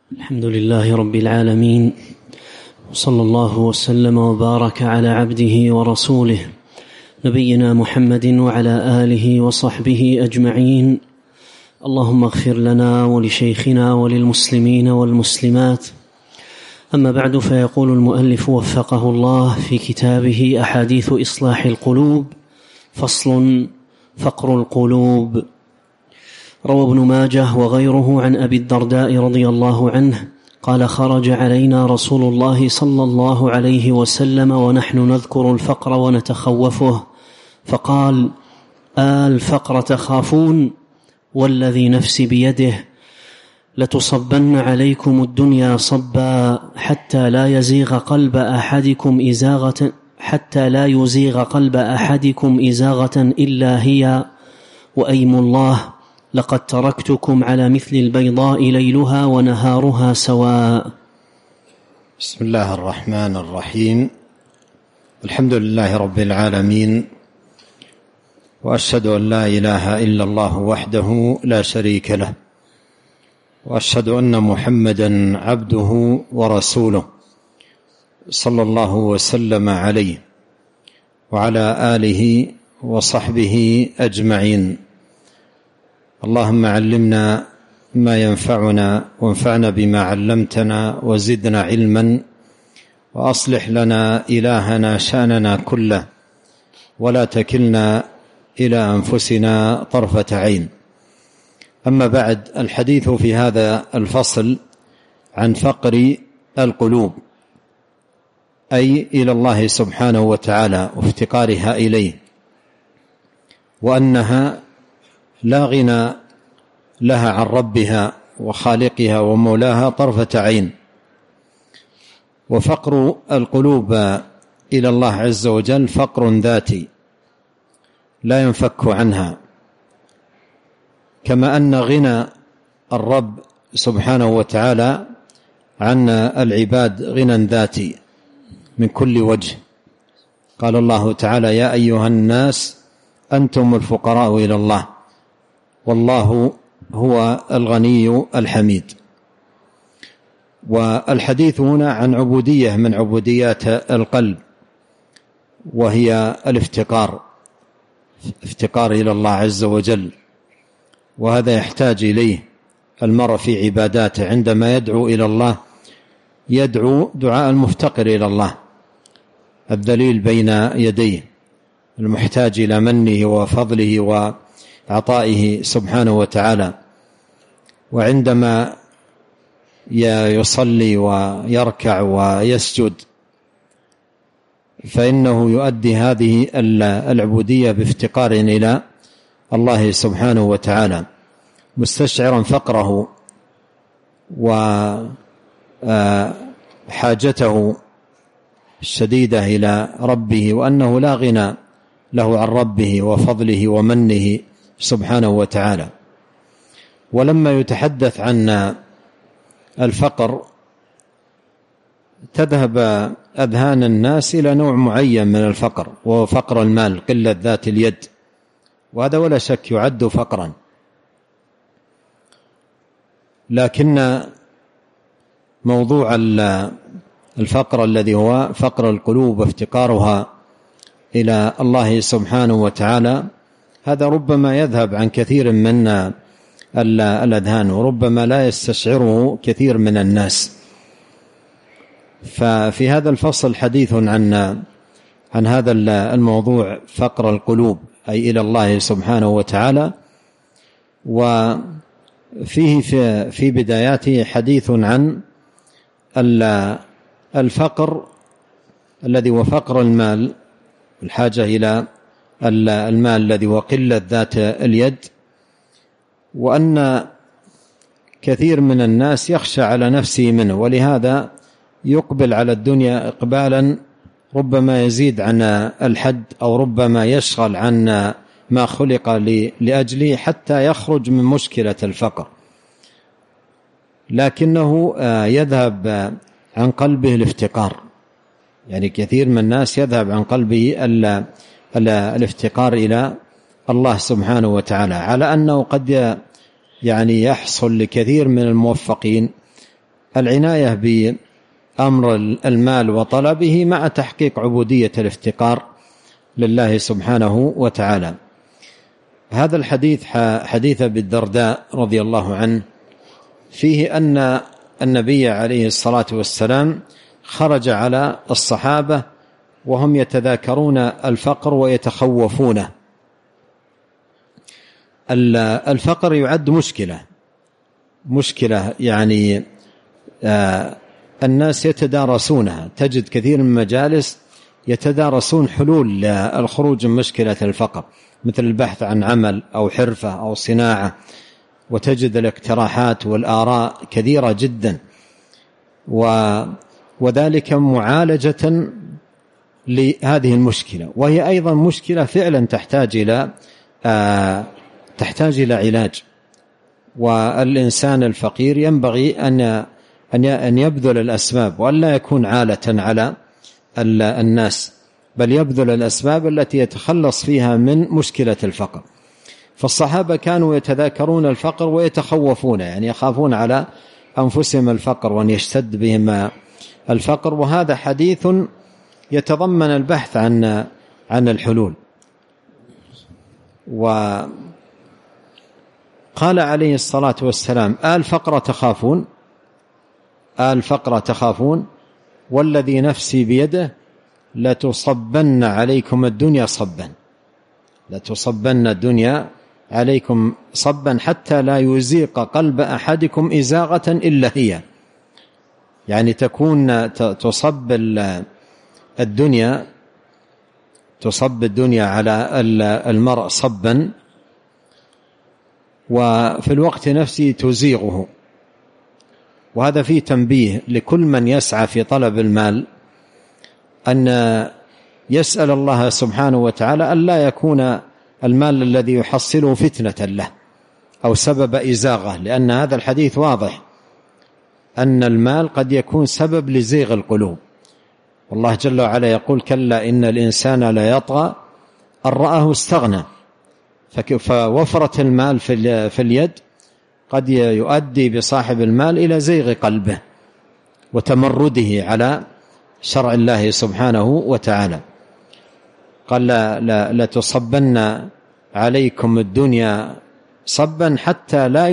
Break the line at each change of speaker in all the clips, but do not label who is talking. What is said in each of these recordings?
الحمد لله رب العالمين، وصلى الله وسلم وبارك على عبده ورسوله نبينا محمد وعلى آله وصحبه أجمعين. اللهم اغفر لنا ولشيخنا وللمسلمين والمسلمات. أما بعد، فيقول المؤلف وفقه الله في كتابه أحاديث إصلاح القلوب: فصل: فقر القلوب. روى ابن ماجه وغيره عن أبي الدرداء رضي الله عنه قال: خرج علينا رسول الله صلى الله عليه وسلم ونحن نذكر الفقر ونتخوفه، فقال: الفقر تخافون؟ والذي نفسي بيده لتصبن عليكم الدنيا صبا حتى لا يزيغ قلب أحدكم إزاغة إلا هي، وأيم الله لقد تركتكم على مثل البيضاء ليلها ونهارها سواء.
بسم الله الرحمن الرحيم. الحمد لله رب العالمين، وأشهد أن لا إله إلا الله وحده لا شريك له، وأشهد أن محمدا عبده ورسوله صلى الله وسلم عليه وعلى آله وصحبه أجمعين. اللهم علمنا ما ينفعنا، وانفعنا بما علمتنا، وزدنا علما، وأصلح لنا إلهنا شأننا كله، ولا تكلنا إلى أنفسنا طرفة عين. أما بعد، الحديث في هذا الفصل عن فقر القلوب، أي إلى الله سبحانه وتعالى وافتقارها إليه، وأنها لا غنى لها عن ربها وخالقها ومولاها طرفة عين. وفقر القلوب إلى الله عز وجل فقر ذاتي لا ينفك عنها، كما أن غنى الرب سبحانه وتعالى عن العباد غنى ذاتي من كل وجه. قال الله تعالى: يا أيها الناس أنتم الفقراء إلى الله والله هو الغني الحميد. والحديث هنا عن عبودية من عبوديات القلب، وهي افتقار إلى الله عز وجل، وهذا يحتاج إليه المرء في عباداته. عندما يدعو إلى الله يدعو دعاء المفتقر إلى الله، الذليل بين يديه، المحتاج إلى منه وفضله وعطائه سبحانه وتعالى. وعندما يصلي ويركع ويسجد فإنه يؤدي هذه العبودية بافتقار إلى الله سبحانه وتعالى، مستشعرا فقره وحاجته الشديدة إلى ربه، وأنه لا غنى له عن ربه وفضله ومنه سبحانه وتعالى. ولما يتحدث عن الفقر تذهب أذهان الناس إلى نوع معين من الفقر، وهو فقر المال، قلة ذات اليد، وهذا ولا شك يعد فقرا. لكن موضوع الفقر الذي هو فقر القلوب وافتقارها إلى الله سبحانه وتعالى، هذا ربما يذهب عن كثير من الأذهان، وربما لا يستشعره كثير من الناس. ففي هذا الفصل حديث عن هذا الموضوع، فقر القلوب أي إلى الله سبحانه وتعالى. وفيه في بداياته حديث عن الفقر الذي هو فقر المال، الحاجة إلى المال الذي هو قلة ذات اليد، وأن كثير من الناس يخشى على نفسه منه، ولهذا يقبل على الدنيا إقبالا ربما يزيد عن الحد، أو ربما يشغل عن ما خلق لأجله حتى يخرج من مشكلة الفقر، لكنه يذهب عن قلبه الافتقار. يعني كثير من الناس يذهب عن قلبه الافتقار إلى الله سبحانه وتعالى، على أنه قد يعني يحصل لكثير من الموفقين العناية بأمر المال وطلبه مع تحقيق عبودية الافتقار لله سبحانه وتعالى. هذا الحديث حديث أبي الدرداء رضي الله عنه فيه أن النبي عليه الصلاة والسلام خرج على الصحابة وهم يتذاكرون الفقر ويتخوفونه. الفقر يعد مشكلة يعني الناس يتدارسونها، تجد كثير من المجالس يتدارسون حلول للخروج من مشكلة الفقر، مثل البحث عن عمل أو حرفة أو صناعة، وتجد الاقتراحات والآراء كثيرة جدا، وذلك معالجة لهذه المشكلة، وهي أيضا مشكلة فعلا تحتاج إلى علاج. والإنسان الفقير ينبغي أن يبذل الأسباب وأن لا يكون عالة على الناس، بل يبذل الأسباب التي يتخلص فيها من مشكلة الفقر. فالصحابة كانوا يتذاكرون الفقر ويتخوفون، يعني يخافون على أنفسهم الفقر وأن يشتد بهم الفقر. وهذا حديث يتضمن البحث عن الحلول. وقال عليه الصلاة والسلام: الفقر تخافون والذي نفسي بيده لتصبن عليكم الدنيا عليكم صبا حتى لا يزيق قلب أحدكم إزاغة إلا هي. يعني تصب الدنيا على المرء صبا، وفي الوقت نفسه تزيغه. وهذا فيه تنبيه لكل من يسعى في طلب المال أن يسأل الله سبحانه وتعالى أن لا يكون المال الذي يحصله فتنة له أو سبب إزاغه، لأن هذا الحديث واضح أن المال قد يكون سبب لزيغ القلوب. والله جل وعلا يقول: كلا إن الإنسان لا يطغى أن رآه استغنى. فوفرة المال في اليد قد يؤدي بصاحب المال إلى زيغ قلبه وتمرده على شرع الله سبحانه وتعالى. قال: لا تصبن عليكم الدنيا صبا حتى لا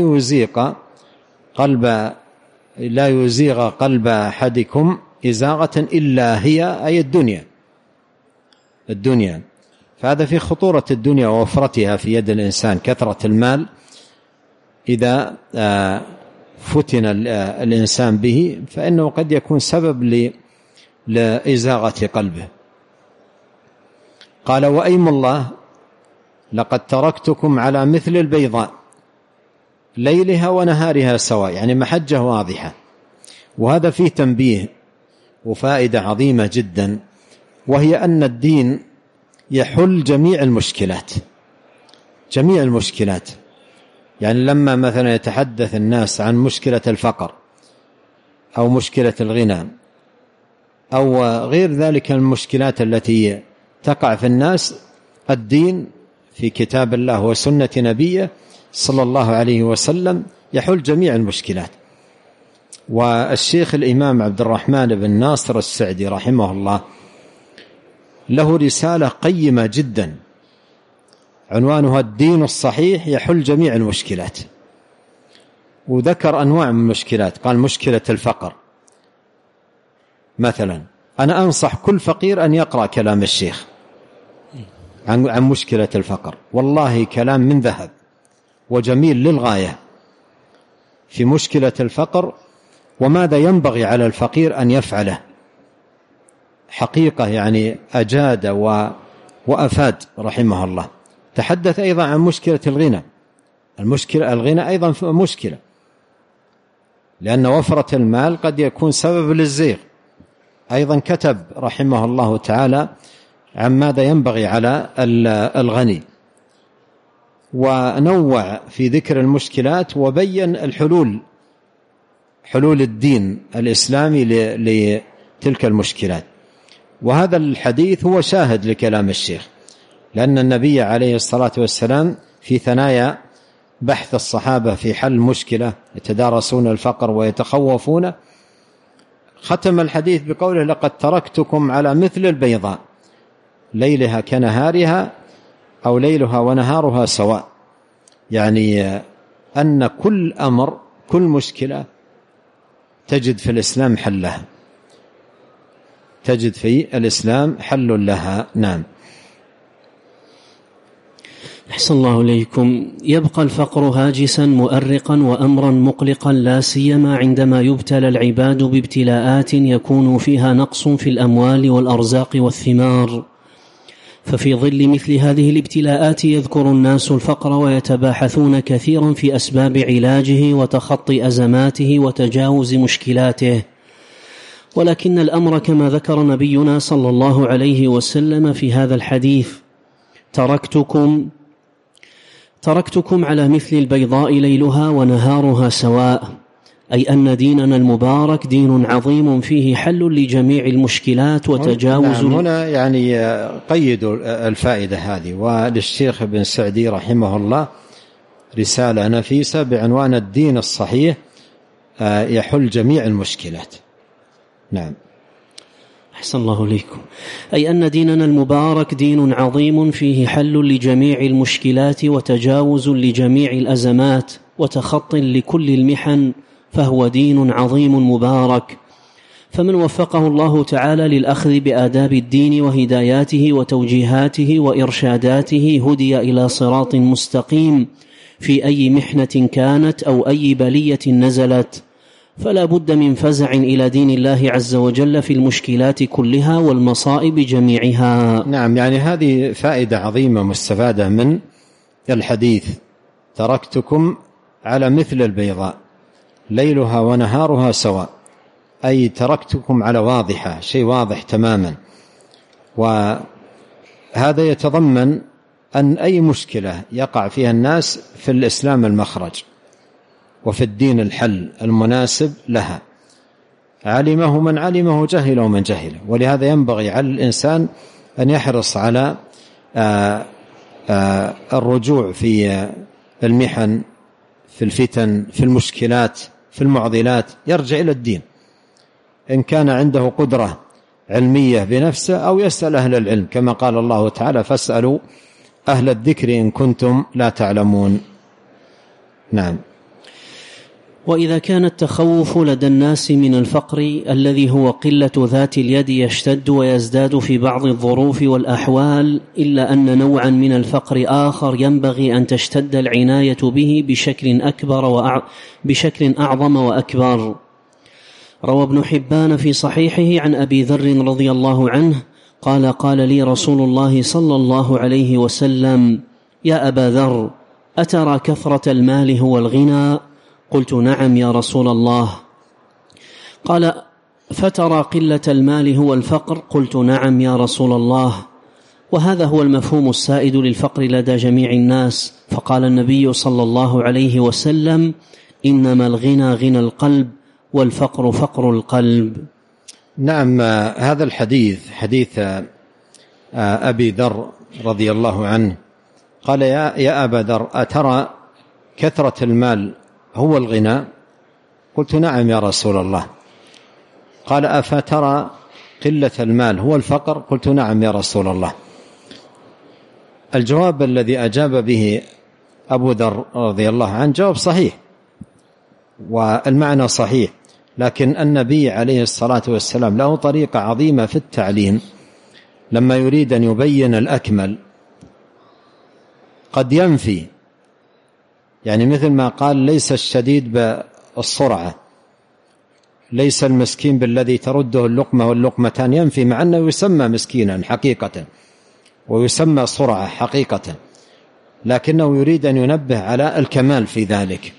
يزيغ قلب أحدكم إزاغة إلا هي، أي الدنيا. فهذا في خطورة الدنيا ووفرتها في يد الإنسان. كثرة المال إذا فتن الإنسان به فإنه قد يكون سبب لإزاغة قلبه. قال: وأيم الله لقد تركتكم على مثل البيضاء ليلها ونهارها سواء، يعني محجة واضحة. وهذا فيه تنبيه وفائدة عظيمة جدا، وهي أن الدين يحل جميع المشكلات. يعني لما مثلا يتحدث الناس عن مشكلة الفقر أو مشكلة الغنى أو غير ذلك المشكلات التي تقع في الناس، الدين في كتاب الله وسنة نبيه صلى الله عليه وسلم يحل جميع المشكلات. والشيخ الإمام عبد الرحمن بن ناصر السعدي رحمه الله له رسالة قيمة جدا عنوانها الدين الصحيح يحل جميع المشكلات، وذكر أنواع من المشكلات. قال: مشكلة الفقر مثلا، أنا أنصح كل فقير أن يقرأ كلام الشيخ عن مشكلة الفقر، والله كلام من ذهب وجميل للغاية في مشكلة الفقر وماذا ينبغي على الفقير أن يفعله. حقيقة يعني أجاد وأفاد رحمه الله. تحدث أيضا عن مشكلة الغنى. الغنى أيضا مشكلة، لأن وفرة المال قد يكون سبب للزيغ. أيضا كتب رحمه الله تعالى عن ماذا ينبغي على الغني، ونوع في ذكر المشكلات وبين حلول الدين الإسلامي لتلك المشكلات. وهذا الحديث هو شاهد لكلام الشيخ، لأن النبي عليه الصلاة والسلام في ثنايا بحث الصحابة في حل مشكلة يتدارسون الفقر ويتخوفون، ختم الحديث بقوله لقد تركتكم على مثل البيضاء ليلها كنهارها أو ليلها ونهارها سواء، يعني أن كل أمر كل مشكلة تجد في الإسلام حلها، تجد في الإسلام حل لها. نعم.
أحسن الله إليكم. يبقى الفقر هاجسا مؤرقا وأمرا مقلقا، لا سيما عندما يبتلى العباد بابتلاءات يكون فيها نقص في الأموال والأرزاق والثمار. ففي ظل مثل هذه الابتلاءات يذكر الناس الفقر ويتباحثون كثيرا في أسباب علاجه وتخطي أزماته وتجاوز مشكلاته، ولكن الأمر كما ذكر نبينا صلى الله عليه وسلم في هذا الحديث: تركتكم على مثل البيضاء ليلها ونهارها سواء، أي أن ديننا المبارك دين عظيم فيه حل لجميع المشكلات وتجاوز.
نعم. هنا يعني قيدوا الفائدة هذه، وللشيخ ابن سعدي رحمه الله رسالة نفيسة بعنوان الدين الصحيح يحل جميع المشكلات. نعم.
أحسن الله إليكم. أي أن ديننا المبارك دين عظيم فيه حل لجميع المشكلات وتجاوز لجميع الأزمات وتخط لكل المحن، فهو دين عظيم مبارك. فمن وفقه الله تعالى للأخذ بآداب الدين وهداياته وتوجيهاته وإرشاداته هدي إلى صراط مستقيم في أي محنة كانت أو أي بلية نزلت، فلا بد من فزع إلى دين الله عز وجل في المشكلات كلها والمصائب جميعها.
نعم، يعني هذه فائدة عظيمة مستفادة من الحديث: تركتكم على مثل البيضاء ليلها ونهارها سواء، أي تركتكم على واضحة، شيء واضح تماما. وهذا يتضمن أن أي مشكلة يقع فيها الناس في الإسلام المخرج، وفي الدين الحل المناسب لها، علمه من علمه جهله من جهله. ولهذا ينبغي على الإنسان أن يحرص على الرجوع في المحن، في الفتن، في المشكلات، في المعضلات، يرجع إلى الدين إن كان عنده قدرة علمية بنفسه، أو يسأل أهل العلم كما قال الله تعالى: فاسألوا أهل الذكر إن كنتم لا تعلمون. نعم.
وإذا كان التخوف لدى الناس من الفقر الذي هو قلة ذات اليد يشتد ويزداد في بعض الظروف والأحوال، إلا أن نوعا من الفقر آخر ينبغي أن تشتد العناية به بشكل أعظم وأكبر. روى ابن حبان في صحيحه عن أبي ذر رضي الله عنه قال لي رسول الله صلى الله عليه وسلم: يا أبا ذر، أترى كثرة المال هو الغنى؟ قلت: نعم يا رسول الله. قال: فترى قلة المال هو الفقر؟ قلت: نعم يا رسول الله. وهذا هو المفهوم السائد للفقر لدى جميع الناس. فقال النبي صلى الله عليه وسلم: إنما الغنى غنى القلب، والفقر فقر القلب.
نعم. هذا الحديث حديث أبي ذر رضي الله عنه قال: يا أبا ذر، أترى كثرة المال هو الغنى؟ قلت: نعم يا رسول الله. قال: أفترى قلة المال هو الفقر؟ قلت: نعم يا رسول الله. الجواب الذي أجاب به أبو ذر رضي الله عنه جواب صحيح، والمعنى صحيح، لكن النبي عليه الصلاة والسلام له طريقة عظيمة في التعليم. لما يريد أن يبين الأكمل قد ينفي، يعني مثل ما قال: ليس الشديد بالسرعة، ليس المسكين بالذي ترده اللقمة واللقمتان، ينفي، مع أنه يسمى مسكينا حقيقة ويسمى سرعة حقيقة، لكنه يريد أن ينبه على الكمال في ذلك.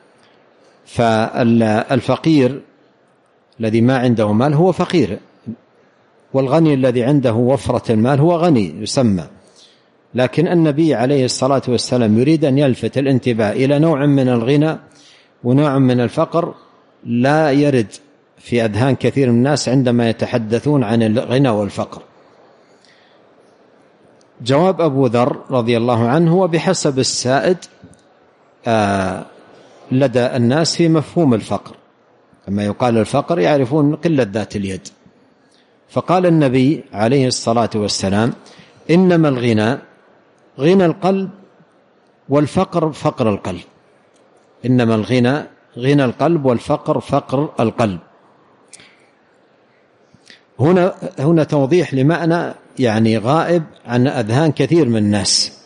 فالفقير الذي ما عنده مال هو فقير، والغني الذي عنده وفرة المال هو غني يسمى. لكن النبي عليه الصلاة والسلام يريد أن يلفت الانتباه إلى نوع من الغنى ونوع من الفقر لا يرد في أذهان كثير من الناس عندما يتحدثون عن الغنى والفقر. جواب أبو ذر رضي الله عنه هو بحسب السائد لدى الناس في مفهوم الفقر، لما يقال الفقر يعرفون قلة ذات اليد. فقال النبي عليه الصلاة والسلام: إنما الغنى غنى القلب والفقر فقر القلب. إنما الغنى غنى القلب والفقر فقر القلب. هنا توضيح لمعنى يعني غائب عن أذهان كثير من الناس.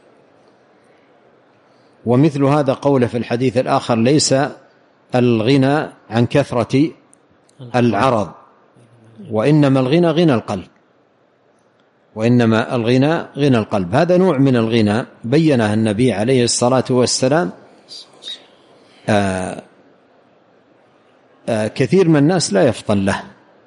ومثل هذا قوله في الحديث الآخر: ليس الغنى عن كثرة العرض، وإنما الغنى غنى القلب. وإنما الغنى غنى القلب. هذا نوع من الغنى بينه النبي عليه الصلاة والسلام. كثير من الناس لا يفطن له،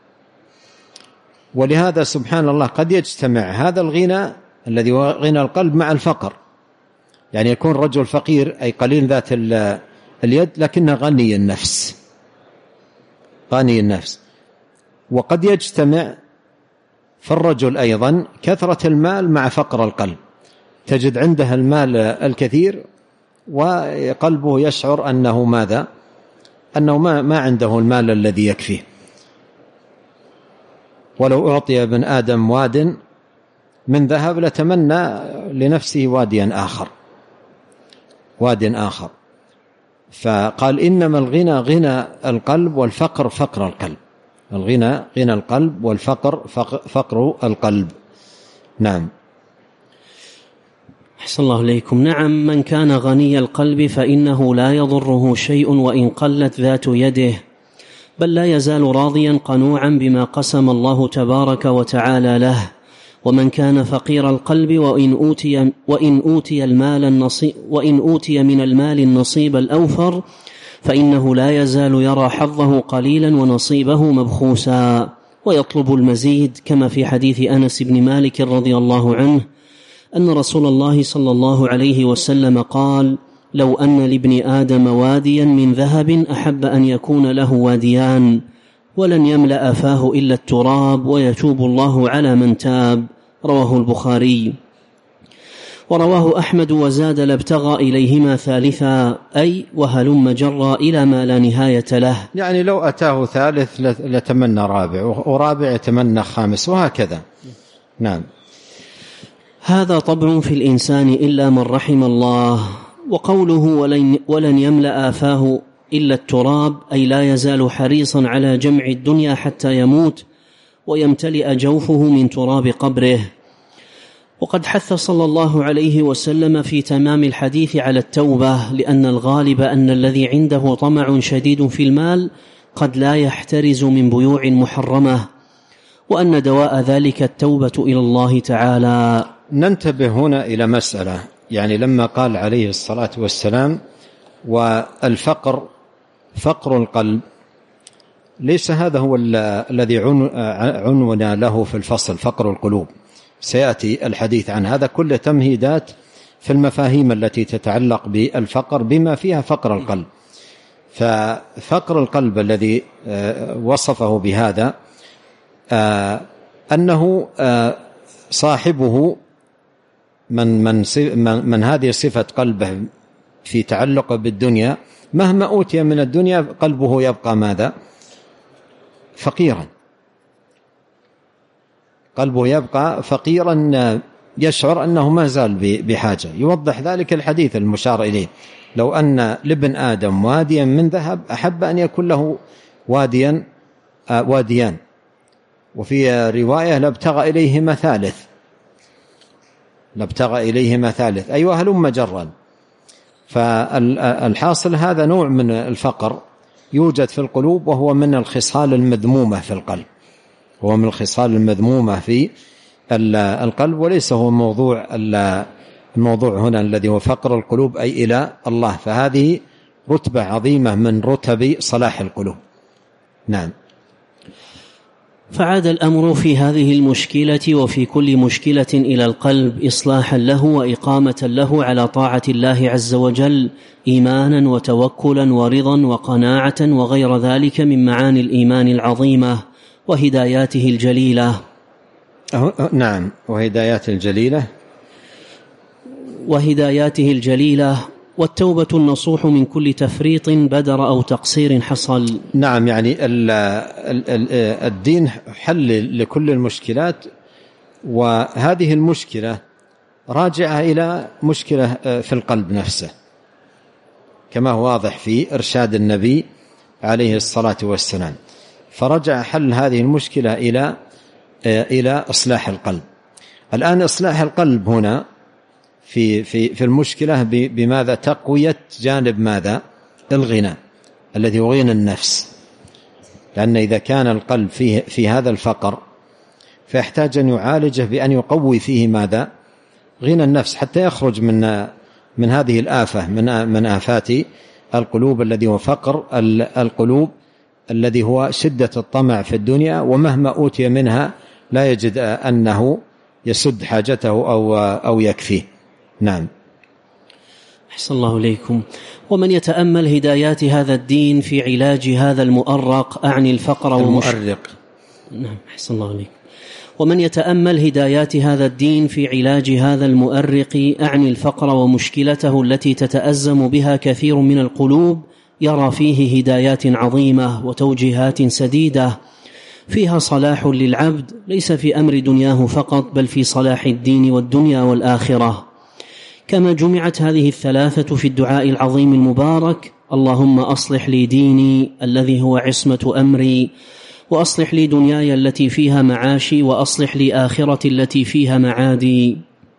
ولهذا سبحان الله قد يجتمع هذا الغنى الذي هو غنى القلب مع الفقر. يعني يكون رجل فقير أي قليل ذات اليد لكنه غني النفس، غني النفس. وقد يجتمع في الرجل أيضا كثرة المال مع فقر القلب، تجد عنده المال الكثير وقلبه يشعر أنه ماذا؟ أنه ما عنده المال الذي يكفيه. ولو أعطي ابن آدم واد من ذهب لتمنى لنفسه واديا آخر، واد آخر. فقال: إنما الغنى غنى القلب والفقر فقر القلب. الغنى غنى القلب والفقر فقر القلب. نعم.
أحسن الله إليكم. نعم، من كان غني القلب فإنه لا يضره شيء وإن قلت ذات يده، بل لا يزال راضيا قنوعا بما قسم الله تبارك وتعالى له. ومن كان فقير القلب وإن أوتي من المال النصيب الأوفر فإنه لا يزال يرى حظه قليلا ونصيبه مبخوسا ويطلب المزيد، كما في حديث أنس بن مالك رضي الله عنه أن رسول الله صلى الله عليه وسلم قال: لو أن لابن آدم واديا من ذهب أحب أن يكون له واديان، ولن يملأ فاه إلا التراب ويتوب الله على من تاب. رواه البخاري. ورواه أحمد وزاد: لابتغى إليهما ثالثا، أي وهلم جرا إلى ما لا نهاية له.
يعني لو أتاه ثالث لتمنى رابع، ورابع يتمنى خامس، وهكذا. نعم.
هذا طبع في الإنسان إلا من رحم الله. وقوله ولن يملأ فاه إلا التراب، أي لا يزال حريصا على جمع الدنيا حتى يموت ويمتلئ جوفه من تراب قبره. وقد حث صلى الله عليه وسلم في تمام الحديث على التوبة، لأن الغالب أن الذي عنده طمع شديد في المال قد لا يحترز من بيوع محرمة، وأن دواء ذلك التوبة إلى الله تعالى.
ننتبه هنا إلى مسألة، يعني لما قال عليه الصلاة والسلام: والفقر فقر القلب، ليس هذا هو الذي عنونا له في الفصل فقر القلوب، سيأتي الحديث عن هذا. كل تمهيدات في المفاهيم التي تتعلق بالفقر بما فيها فقر القلب. ففقر القلب الذي وصفه بهذا أنه صاحبه من هذه صفة قلبه في تعلق بالدنيا، مهما أوتي من الدنيا قلبه يبقى ماذا؟ فقيرا. قلبه يبقى فقيرا، يشعر أنه ما زال بحاجة. يوضح ذلك الحديث المشار إليه: لو أن لابن آدم واديا من ذهب أحب أن يكون له واديان. وفي رواية: لابتغى إليهما ثالث. لابتغى إليهما ثالث، أيوة هلم جرا. فالحاصل هذا نوع من الفقر يوجد في القلوب، وهو من الخصال المذمومة في القلب، هو من الخصال المذمومة في القلب، وليس هو الموضوع هنا الذي هو فقر القلوب أي إلى الله. فهذه رتبة عظيمة من رتب صلاح القلوب. نعم.
فعاد الأمر في هذه المشكلة وفي كل مشكلة إلى القلب إصلاحا له وإقامة له على طاعة الله عز وجل، إيمانا وتوكلا ورضا وقناعة وغير ذلك من معاني الإيمان العظيمة وهداياته الجليلة.
نعم. وهداياته الجليلة
والتوبة النصوح من كل تفريط بدر أو تقصير حصل.
نعم، يعني الدين حل لكل المشكلات، وهذه المشكلة راجعة إلى مشكلة في القلب نفسه، كما هو واضح في إرشاد النبي عليه الصلاة والسلام. فرجع حل هذه المشكلة إلى إصلاح القلب. الآن إصلاح القلب هنا في المشكلة بماذا؟ تقوية جانب ماذا؟ الغنى الذي هو غنى النفس، لأن إذا كان القلب في هذا الفقر فيحتاج أن يعالجه بأن يقوي فيه ماذا؟ غنى النفس، حتى يخرج من هذه الآفة، من آفات القلوب الذي هو فقر القلوب، الذي هو شدة الطمع في الدنيا، ومهما أوتي منها لا يجد أنه يسد حاجته أو يكفيه. نعم.
أحسن الله إليكم. ومن يتأمل هدايات هذا الدين في علاج هذا المؤرق، أعني الفقر
المؤرق.
نعم، أحسن الله إليكم. ومن يتأمل هدايات هذا الدين في علاج هذا المؤرق، أعني الفقر ومشكلته التي تتأزم بها كثير من القلوب، يرى فيه هدايات عظيمة وتوجيهات سديدة فيها صلاح للعبد، ليس في أمر دنياه فقط، بل في صلاح الدين والدنيا والآخرة. كما جمعت هذه الثلاثة في الدعاء العظيم المبارك: اللهم أصلح لي ديني الذي هو عصمة أمري، وأصلح لي دنياي التي فيها معاشي، وأصلح لي آخرتي التي فيها معادي،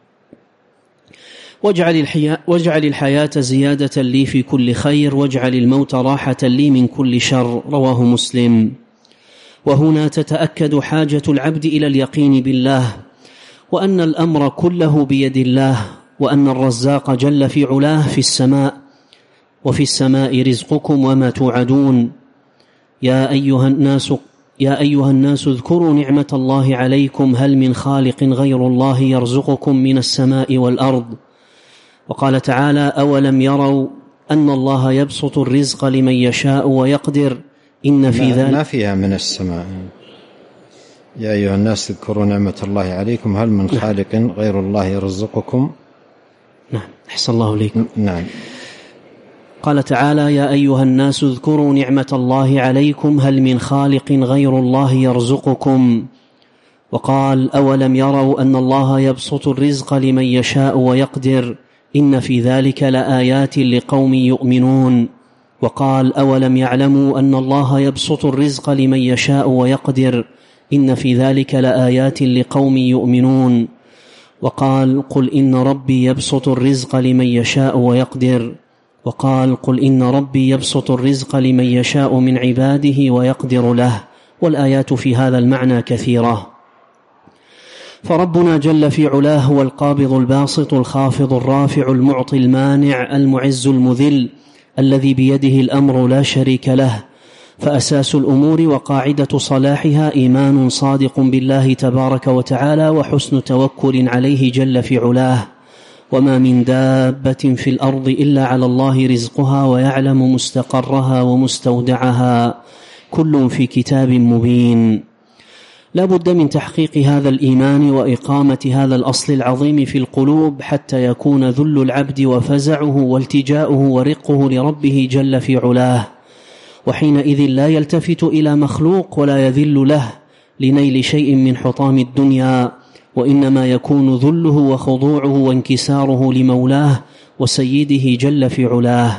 واجعل الحياة زيادة لي في كل خير، واجعل الموت راحة لي من كل شر. رواه مسلم. وهنا تتأكد حاجة العبد إلى اليقين بالله، وأن الأمر كله بيد الله، وأن الرزاق جل في علاه في السماء، وفي السماء رزقكم وما توعدون. يا أيها الناس اذكروا نعمة الله عليكم، هل من خالق غير الله يرزقكم من السماء والأرض. وقال تعالى: أولم يروا أن الله يبسط الرزق لمن يشاء ويقدر إن في ذلك.
ما فيها من السماء. يا أيها الناس اذكروا نعمة الله عليكم، هل من خالق غير الله يرزقكم.
نعم، أحسن الله إليكم.
نعم.
قال تعالى: يا أيها الناس اذكروا نعمة الله عليكم، هل من خالق غير الله يرزقكم. وقال: أولم يروا أن الله يبسط الرزق لمن يشاء ويقدر إن في ذلك لآيات لقوم يؤمنون. وقال: أولم يعلموا أن الله يبسط الرزق لمن يشاء ويقدر إن في ذلك لآيات لقوم يؤمنون. وقال: قل إن ربي يبسط الرزق لمن يشاء ويقدر. وقال: قل إن ربي يبسط الرزق لمن يشاء من عباده ويقدر له. والآيات في هذا المعنى كثيرة. فربنا جل في علاه هو القابض الباسط الخافض الرافع المعطي المانع المعز المذل، الذي بيده الأمر لا شريك له. فأساس الأمور وقاعدة صلاحها إيمان صادق بالله تبارك وتعالى، وحسن توكل عليه جل في علاه. وما من دابة في الأرض إلا على الله رزقها ويعلم مستقرها ومستودعها، كل في كتاب مبين. لا بد من تحقيق هذا الإيمان وإقامة هذا الأصل العظيم في القلوب، حتى يكون ذل العبد وفزعه والتجاؤه ورقه لربه جل في علاه، وحينئذ لا يلتفت إلى مخلوق ولا يذل له لنيل شيء من حطام الدنيا، وإنما يكون ذله وخضوعه وانكساره لمولاه وسيده جل في علاه.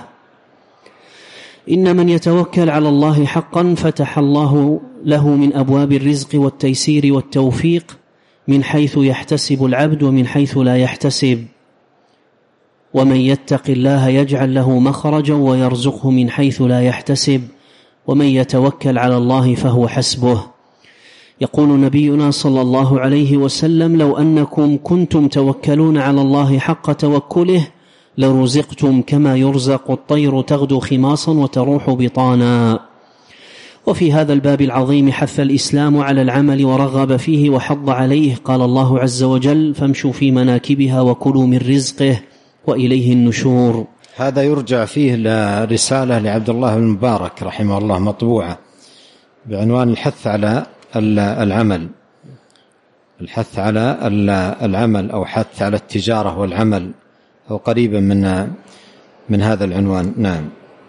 إن من يتوكل على الله حقا فتح الله له من أبواب الرزق والتيسير والتوفيق من حيث يحتسب العبد ومن حيث لا يحتسب. ومن يتق الله يجعل له مخرجا ويرزقه من حيث لا يحتسب، ومن يتوكل على الله فهو حسبه. يقول نبينا صلى الله عليه وسلم: لو أنكم كنتم توكلون على الله حق توكله لرزقتم كما يرزق الطير تغدو خماصا وتروح بطانا. وفي هذا الباب العظيم حث الإسلام على العمل ورغب فيه وحض عليه. قال الله عز وجل: فامشوا في مناكبها وكلوا من رزقه وإليه النشور.
هذا يرجع فيه لرسالة لعبد الله المبارك رحمه الله مطبوعة بعنوان الحث على العمل، الحث على العمل أو حث على التجارة والعمل، أو قريبا من هذا العنوان. نعم.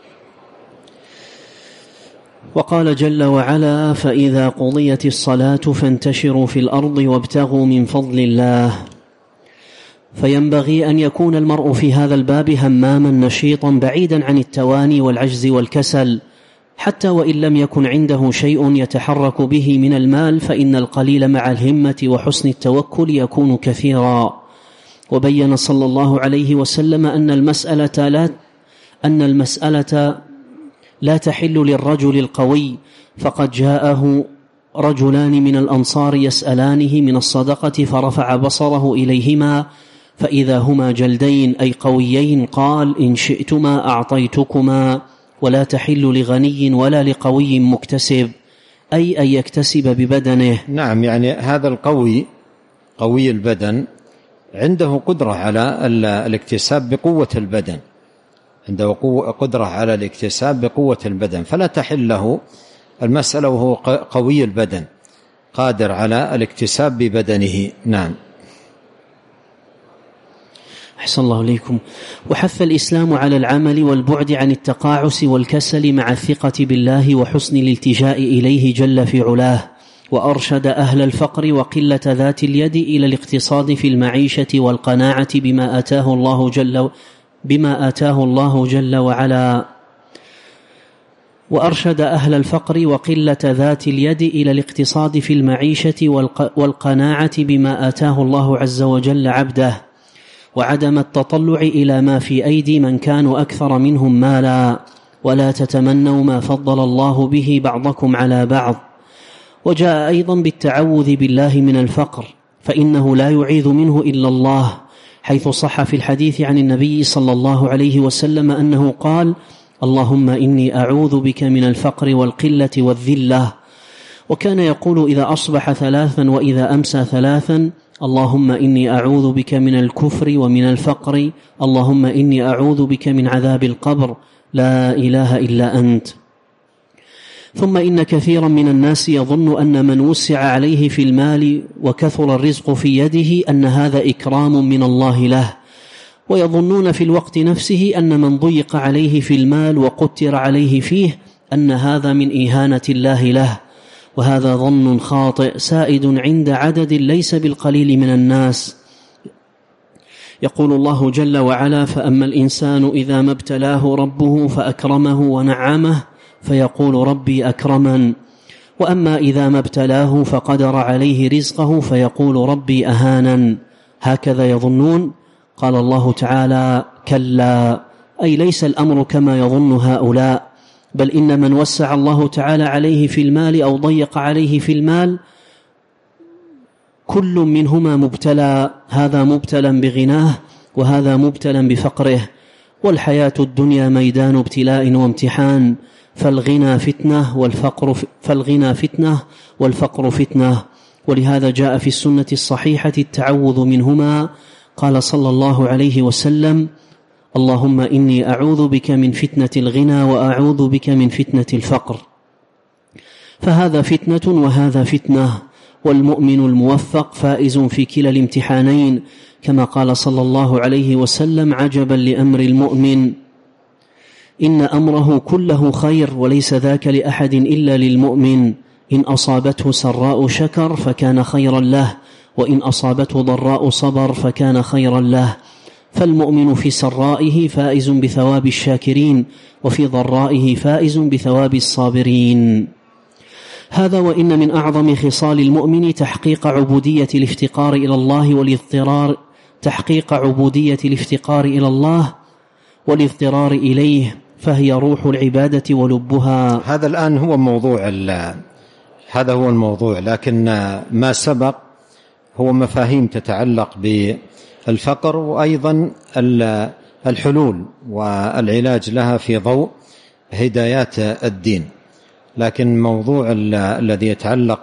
وقال جل وعلا: فإذا قضيت الصلاة فانتشروا في الأرض وابتغوا من فضل الله. فينبغي أن يكون المرء في هذا الباب هماما نشيطا بعيدا عن التواني والعجز والكسل، حتى وإن لم يكن عنده شيء يتحرك به من المال، فإن القليل مع الهمة وحسن التوكل يكون كثيرا. وبين صلى الله عليه وسلم أن المسألة لا تحل للرجل القوي، فقد جاءه رجلان من الأنصار يسألانه من الصدقة، فرفع بصره إليهما فإذا هما جلدين أي قويين، قال: إن شئتما أعطيتكما، ولا تحل لغني ولا لقوي مكتسب، أي أن يكتسب ببدنه.
نعم، يعني هذا القوي قوي البدن عنده قدرة على الاكتساب بقوة البدن، عنده قدرة على الاكتساب بقوة البدن، فلا تحل له المسألة وهو قوي البدن قادر على الاكتساب ببدنه. نعم.
أحسن الله إليكم. وحث الإسلام على العمل والبعد عن التقاعس والكسل مع الثقة بالله وحسن الالتجاء إليه جل في علاه، وأرشد أهل الفقر وقلة ذات اليد إلى الاقتصاد في المعيشة والقناعة بما آتاه الله جل وعلا. وأرشد أهل الفقر وقلة ذات اليد إلى الاقتصاد في المعيشة والقناعة بما آتاه الله عز وجل عبده، وعدم التطلع إلى ما في أيدي من كانوا أكثر منهم مالا، ولا تتمنوا ما فضل الله به بعضكم على بعض. وجاء أيضا بالتعوذ بالله من الفقر، فإنه لا يعيذ منه إلا الله، حيث صح في الحديث عن النبي صلى الله عليه وسلم أنه قال: اللهم إني أعوذ بك من الفقر والقلة والذلة. وكان يقول إذا أصبح 3 وإذا أمسى 3: اللهم إني أعوذ بك من الكفر ومن الفقر، اللهم إني أعوذ بك من عذاب القبر، لا إله إلا أنت. ثم إن كثيرا من الناس يظن أن من وسع عليه في المال وكثر الرزق في يده أن هذا إكرام من الله له، ويظنون في الوقت نفسه أن من ضيق عليه في المال وقتر عليه فيه أن هذا من إهانة الله له، وهذا ظن خاطئ سائد عند عدد ليس بالقليل من الناس. يقول الله جل وعلا: فأما الإنسان إذا ما ابتلاه ربه فأكرمه ونعمه فيقول ربي أكرمن، وأما إذا ما ابتلاه فقدر عليه رزقه فيقول ربي أهانن. هكذا يظنون. قال الله تعالى: كلا، أي ليس الأمر كما يظن هؤلاء، بل إن من وسع الله تعالى عليه في المال أو ضيق عليه في المال كل منهما مبتلى، هذا مبتلى بغناه وهذا مبتلى بفقره، والحياة الدنيا ميدان ابتلاء وامتحان، فالغنى فتنة والفقر فتنة. ولهذا جاء في السنة الصحيحة التعوذ منهما. قال صلى الله عليه وسلم: اللهم إني أعوذ بك من فتنة الغنى وأعوذ بك من فتنة الفقر. فهذا فتنة وهذا فتنة، والمؤمن الموفق فائز في كلا الامتحانين، كما قال صلى الله عليه وسلم: عجبا لأمر المؤمن، إن أمره كله خير وليس ذاك لأحد إلا للمؤمن، إن أصابته سراء شكر فكان خيرا له، وإن أصابته ضراء صبر فكان خيرا له. فالمؤمن في سرائه فائز بثواب الشاكرين، وفي ضرائه فائز بثواب الصابرين. هذا وإن من أعظم خصال المؤمن تحقيق عبودية الافتقار إلى الله والاضطرار إليه، فهي روح العبادة ولبها.
هذا الآن هو هذا هو الموضوع، لكن ما سبق هو مفاهيم تتعلق بالفقر، وأيضا الحلول والعلاج لها في ضوء هدايات الدين. لكن موضوع الذي يتعلق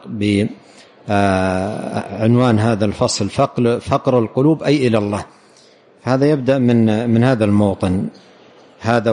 بعنوان هذا الفصل فقر القلوب أي إلى الله، هذا يبدأ من هذا الموطن. هذا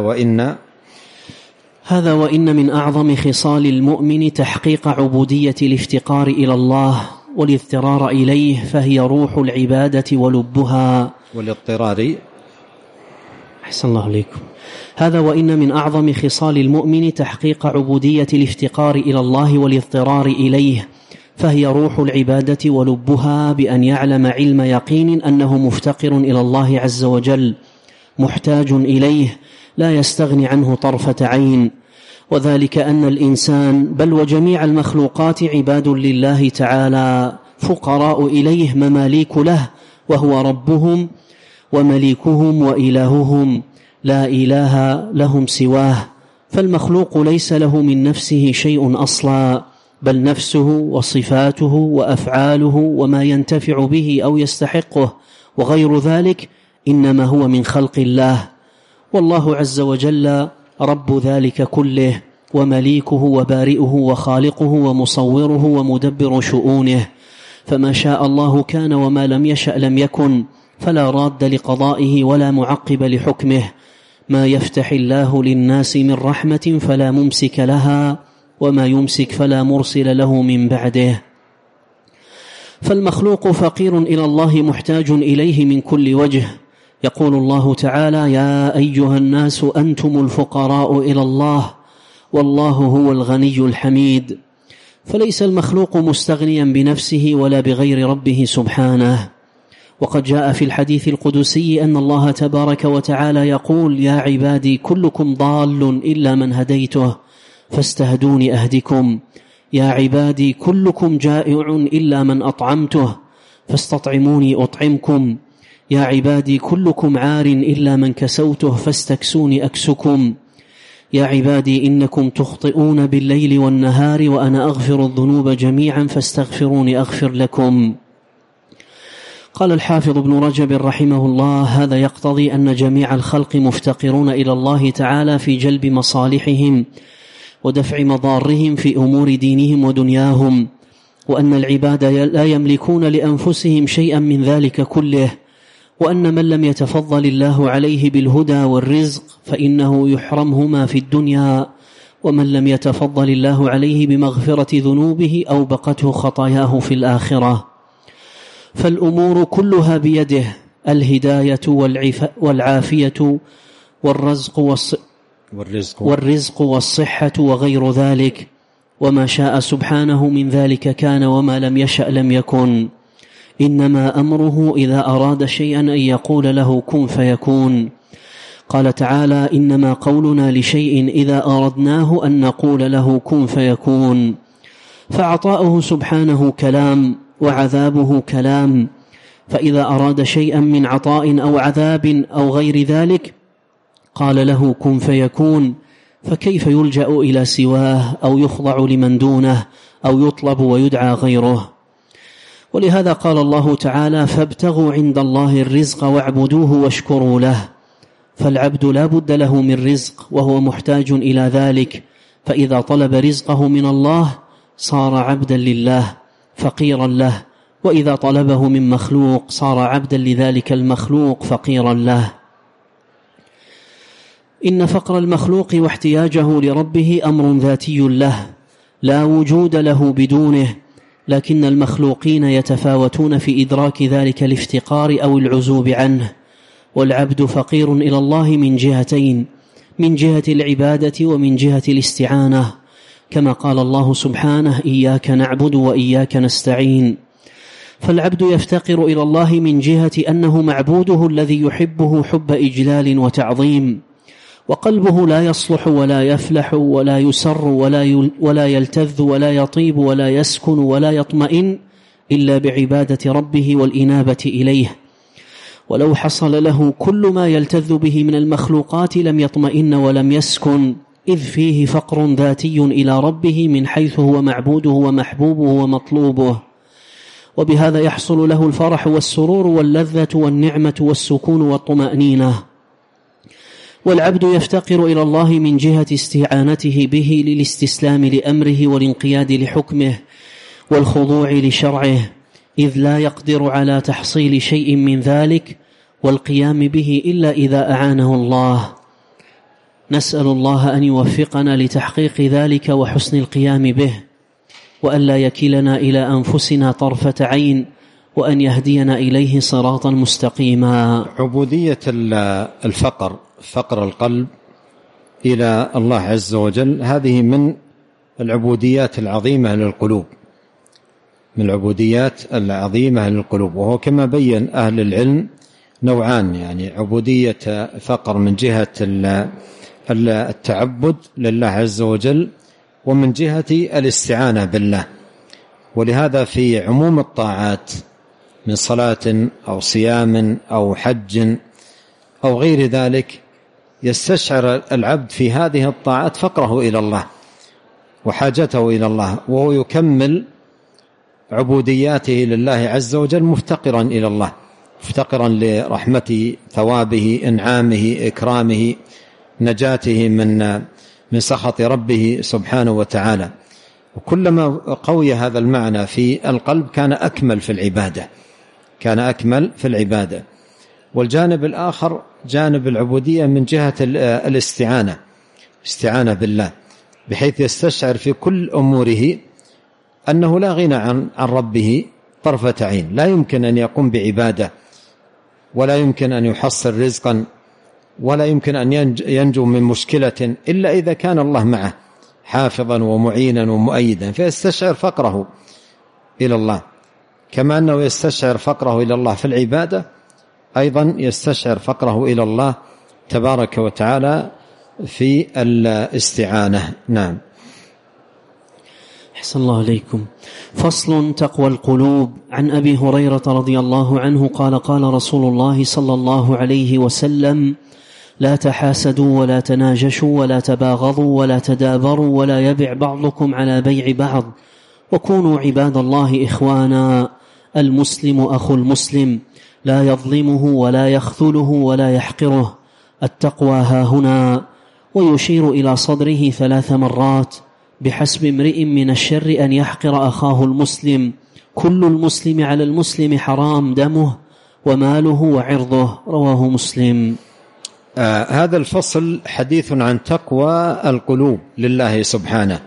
وإن من أعظم خصال المؤمن تحقيق عبودية الافتقار إلى الله والاضطرار إليه، فهي روح العبادة ولبها. والاضطرار.
أحسن الله عليكم. هذا وإن من أعظم خصال المؤمن تحقيق عبودية الافتقار إلى الله والاضطرار إليه، فهي روح العبادة ولبها، بأن يعلم علم يقين أنه مفتقر إلى الله عز وجل محتاج إليه لا يستغني عنه طرفة عين، وذلك أن الإنسان بل وجميع المخلوقات عباد لله تعالى فقراء إليه مماليك له، وهو ربهم ومليكهم وإلههم لا إله لهم سواه. فالمخلوق ليس له من نفسه شيء أصلا، بل نفسه وصفاته وأفعاله وما ينتفع به أو يستحقه وغير ذلك إنما هو من خلق الله، والله عز وجل رب ذلك كله ومليكه وبارئه وخالقه ومصوره ومدبر شؤونه، فما شاء الله كان وما لم يشأ لم يكن، فلا راد لقضائه ولا معقب لحكمه. ما يفتح الله للناس من رحمة فلا ممسك لها، وما يمسك فلا مرسل له من بعده. فالمخلوق فقير إلى الله محتاج إليه من كل وجه. يقول الله تعالى: يا أيها الناس أنتم الفقراء إلى الله والله هو الغني الحميد. فليس المخلوق مستغنيا بنفسه ولا بغير ربه سبحانه. وقد جاء في الحديث القدسي أن الله تبارك وتعالى يقول: يا عبادي كلكم ضال إلا من هديته فاستهدوني أهدكم. يا عبادي كلكم جائع إلا من أطعمته فاستطعموني أطعمكم. يا عبادي كلكم عار إلا من كسوته فاستكسوني أكسكم. يا عبادي إنكم تخطئون بالليل والنهار وأنا أغفر الذنوب جميعا فاستغفروني أغفر لكم. قال الحافظ ابن رجب رحمه الله: هذا يقتضي أن جميع الخلق مفتقرون إلى الله تعالى في جلب مصالحهم ودفع مضارهم في أمور دينهم ودنياهم، وأن العباد لا يملكون لأنفسهم شيئا من ذلك كله، وأن من لم يتفضل الله عليه بالهدى والرزق فإنه يحرمهما في الدنيا، ومن لم يتفضل الله عليه بمغفرة ذنوبه أوبقته خطاياه في الآخرة. فالأمور كلها بيده، الهداية والعافية والرزق والصحة وغير ذلك، وما شاء سبحانه من ذلك كان وما لم يشأ لم يكن. إنما أمره إذا أراد شيئا أن يقول له كن فيكون. قال تعالى: إنما قولنا لشيء إذا أردناه أن نقول له كن فيكون. فعطاؤه سبحانه كلام وعذابه كلام، فإذا أراد شيئا من عطاء أو عذاب أو غير ذلك قال له كن فيكون، فكيف يلجأ إلى سواه أو يخضع لمن دونه أو يطلب ويدعى غيره؟ ولهذا قال الله تعالى: فابتغوا عند الله الرزق واعبدوه واشكروا له. فالعبد لا بد له من رزق وهو محتاج إلى ذلك، فإذا طلب رزقه من الله صار عبدا لله فقيرا له، وإذا طلبه من مخلوق صار عبدا لذلك المخلوق فقيرا له. إن فقر المخلوق واحتياجه لربه أمر ذاتي له لا وجود له بدونه، لكن المخلوقين يتفاوتون في إدراك ذلك الافتقار أو العزوب عنه. والعبد فقير إلى الله من جهتين: من جهة العبادة ومن جهة الاستعانة، كما قال الله سبحانه: إياك نعبد وإياك نستعين. فالعبد يفتقر إلى الله من جهة أنه معبوده الذي يحبه حب إجلال وتعظيم، وقلبه لا يصلح ولا يفلح ولا يسر ولا يلتذ ولا يطيب ولا يسكن ولا يطمئن إلا بعبادة ربه والإنابة إليه. ولو حصل له كل ما يلتذ به من المخلوقات لم يطمئن ولم يسكن، إذ فيه فقر ذاتي إلى ربه من حيث هو معبوده ومحبوبه ومطلوبه، وبهذا يحصل له الفرح والسرور واللذة والنعمة والسكون والطمأنينة. والعبد يفتقر إلى الله من جهة استعانته به للاستسلام لأمره والانقياد لحكمه والخضوع لشرعه، إذ لا يقدر على تحصيل شيء من ذلك والقيام به إلا إذا أعانه الله. نسأل الله أن يوفقنا لتحقيق ذلك وحسن القيام به، وأن لا يكلنا إلى أنفسنا طرفة عين، وأن يهدينا إليه صراطا مستقيما.
عبودية الفقر، فقر القلب إلى الله عز وجل. هذه من العبوديات العظيمة للقلوب، من العبوديات العظيمة للقلوب. وهو كما بين أهل العلم نوعان، يعني عبودية فقر من جهة التعبد لله عز وجل، ومن جهة الاستعانة بالله. ولهذا في عموم الطاعات من صلاة أو صيام أو حج أو غير ذلك يستشعر العبد في هذه الطاعات فقره إلى الله وحاجته إلى الله، وهو يكمل عبودياته لله عز وجل مفتقرا إلى الله، مفتقرا لرحمته، ثوابه، إنعامه، إكرامه، نجاته من سخط ربه سبحانه وتعالى. وكلما قوي هذا المعنى في القلب كان أكمل في العبادة، كان أكمل في العبادة. والجانب الآخر جانب العبودية من جهة الاستعانة، استعانة بالله، بحيث يستشعر في كل أموره أنه لا غنى عن ربه طرفة عين، لا يمكن أن يقوم بعبادة، ولا يمكن أن يحصل رزقا، ولا يمكن أن ينجو من مشكلة إلا إذا كان الله معه حافظا ومعينا ومؤيدا، فيستشعر فقره إلى الله. كما أنه يستشعر فقره إلى الله في العبادة، أيضا يستشعر فقره إلى الله تبارك وتعالى في الاستعانة. نعم.
أحسن الله عليكم. فصل: تقوى القلوب. عن أبي هريرة رضي الله عنه قال: قال رسول الله صلى الله عليه وسلم: لا تحاسدوا ولا تناجشوا ولا تباغضوا ولا تدابروا ولا يبع بعضكم على بيع بعض، وكونوا عباد الله إخوانا، المسلم أخو المسلم، لا يظلمه ولا يخذله ولا يحقره، التقوى هاهنا. ويشير إلى صدره 3 مرات: بحسب امرئ من الشر أن يحقر أخاه المسلم، كل المسلم على المسلم حرام دمه وماله وعرضه، رواه مسلم.
هذا الفصل حديث عن تقوى القلوب لله سبحانه.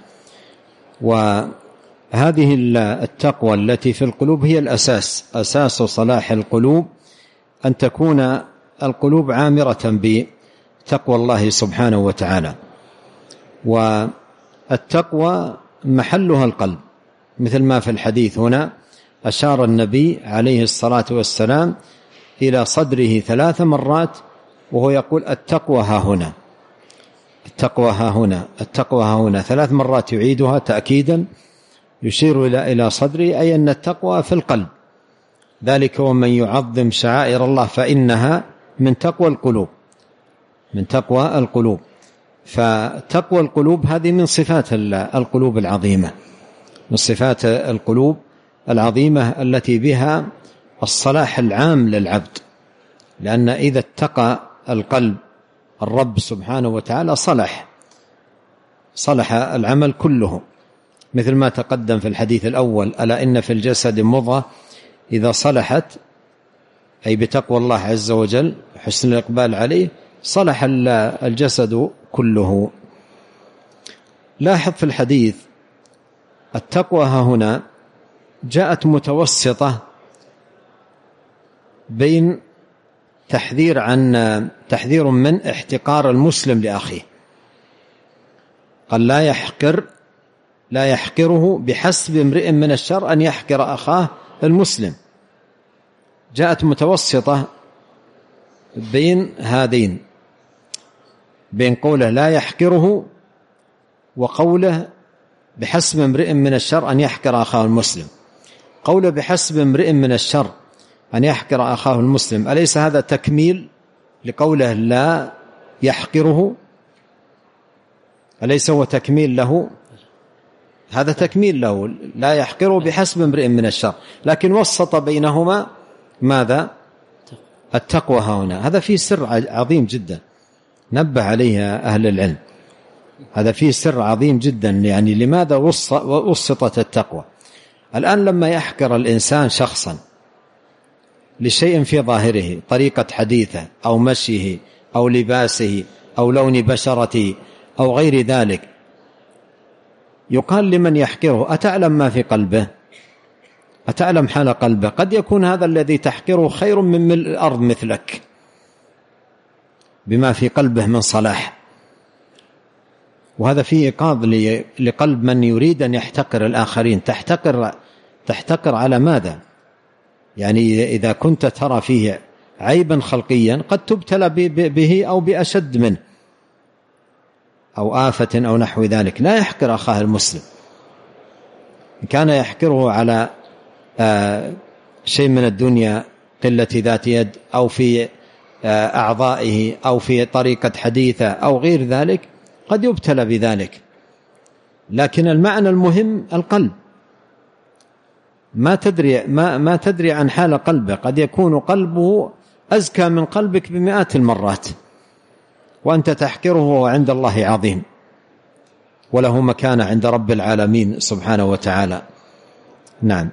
وهذه التقوى التي في القلوب هي الأساس، أساس صلاح القلوب، أن تكون القلوب عامرة بتقوى الله سبحانه وتعالى. والتقوى محلها القلب، مثل ما في الحديث هنا أشار النبي عليه الصلاة والسلام إلى صدره 3 مرات وهو يقول: التقوى ها هنا، التقوى ها هنا، التقوى ها هنا، 3 مرات يعيدها تأكيدا، يشير إلى صدره، أي أن التقوى في القلب. ذلك ومن يعظم شعائر الله فإنها من تقوى القلوب، من تقوى القلوب. فتقوى القلوب هذه من صفات القلوب العظيمة، من صفات القلوب العظيمة التي بها الصلاح العام للعبد. لأن إذا اتقى القلب الرب سبحانه وتعالى صلح العمل كله، مثل ما تقدم في الحديث الأول: ألا إن في الجسد مضغة إذا صلحت، أي بتقوى الله عز وجل حسن الإقبال عليه، صلح الجسد كله. لاحظ في الحديث التقوى ها هنا جاءت متوسطة بين تحذير من احتقار المسلم لأخيه، قال: لا يحقره، بحسب امرئ من الشر أن يحقر أخاه المسلم. جاءت متوسطة بين هذين، بين قوله لا يحقره وقوله بحسب امرئ من الشر أن يحقر أخاه المسلم. قوله بحسب امرئ من الشر أن يحقر أخاه المسلم، أليس هذا تكميل لقوله لا يحقره؟ أليس هو تكميل له؟ هذا تكميل له، لا يحقره بحسب امرئ من الشر، لكن وسط بينهما ماذا؟ التقوى هنا. هذا فيه سر عظيم جدا نبه عليه أهل العلم، هذا فيه سر عظيم جدا. يعني لماذا وسطت التقوى؟ الآن لما يحقر الإنسان شخصا لشيء في ظاهره، طريقة حديثه أو مشيه أو لباسه أو لون بشرته أو غير ذلك، يقال لمن يحقره: أتعلم ما في قلبه؟ أتعلم حال قلبه؟ قد يكون هذا الذي تحقره خير من ملء الأرض مثلك بما في قلبه من صلاح. وهذا فيه إيقاظ لقلب من يريد أن يحتقر الآخرين. تحتقر على ماذا؟ يعني إذا كنت ترى فيه عيبا خلقيا قد تبتلى به أو بأشد منه أو آفة أو نحو ذلك. لا يحقر أخاه المسلم، إن كان يحقره على شيء من الدنيا، قلة ذات يد أو في أعضائه أو في طريقة حديثة أو غير ذلك، قد يبتلى بذلك. لكن المعنى المهم القلب. ما تدري عن حال قلبه، قد يكون قلبه أزكى من قلبك بمئات المرات، وأنت تحقره عند الله عظيم وله مكانة عند رب العالمين سبحانه وتعالى. نعم.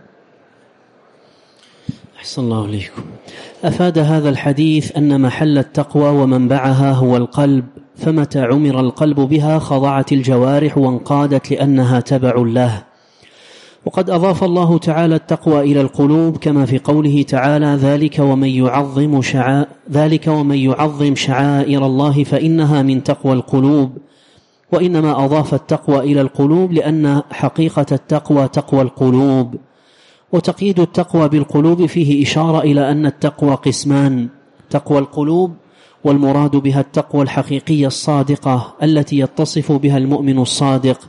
أحسن الله إليكم. أفاد هذا الحديث أن محل التقوى ومنبعها هو القلب، فمتى عمر القلب بها خضعت الجوارح وانقادت لأنها تبع له. وقد أضاف الله تعالى التقوى إلى القلوب كما في قوله تعالى: ذلك ومن يعظم شعائر الله فإنها من تقوى القلوب. وإنما أضاف التقوى إلى القلوب لأن حقيقة التقوى تقوى القلوب. وتقييد التقوى بالقلوب فيه إشارة إلى أن التقوى قسمان: تقوى القلوب والمراد بها التقوى الحقيقية الصادقة التي يتصف بها المؤمن الصادق،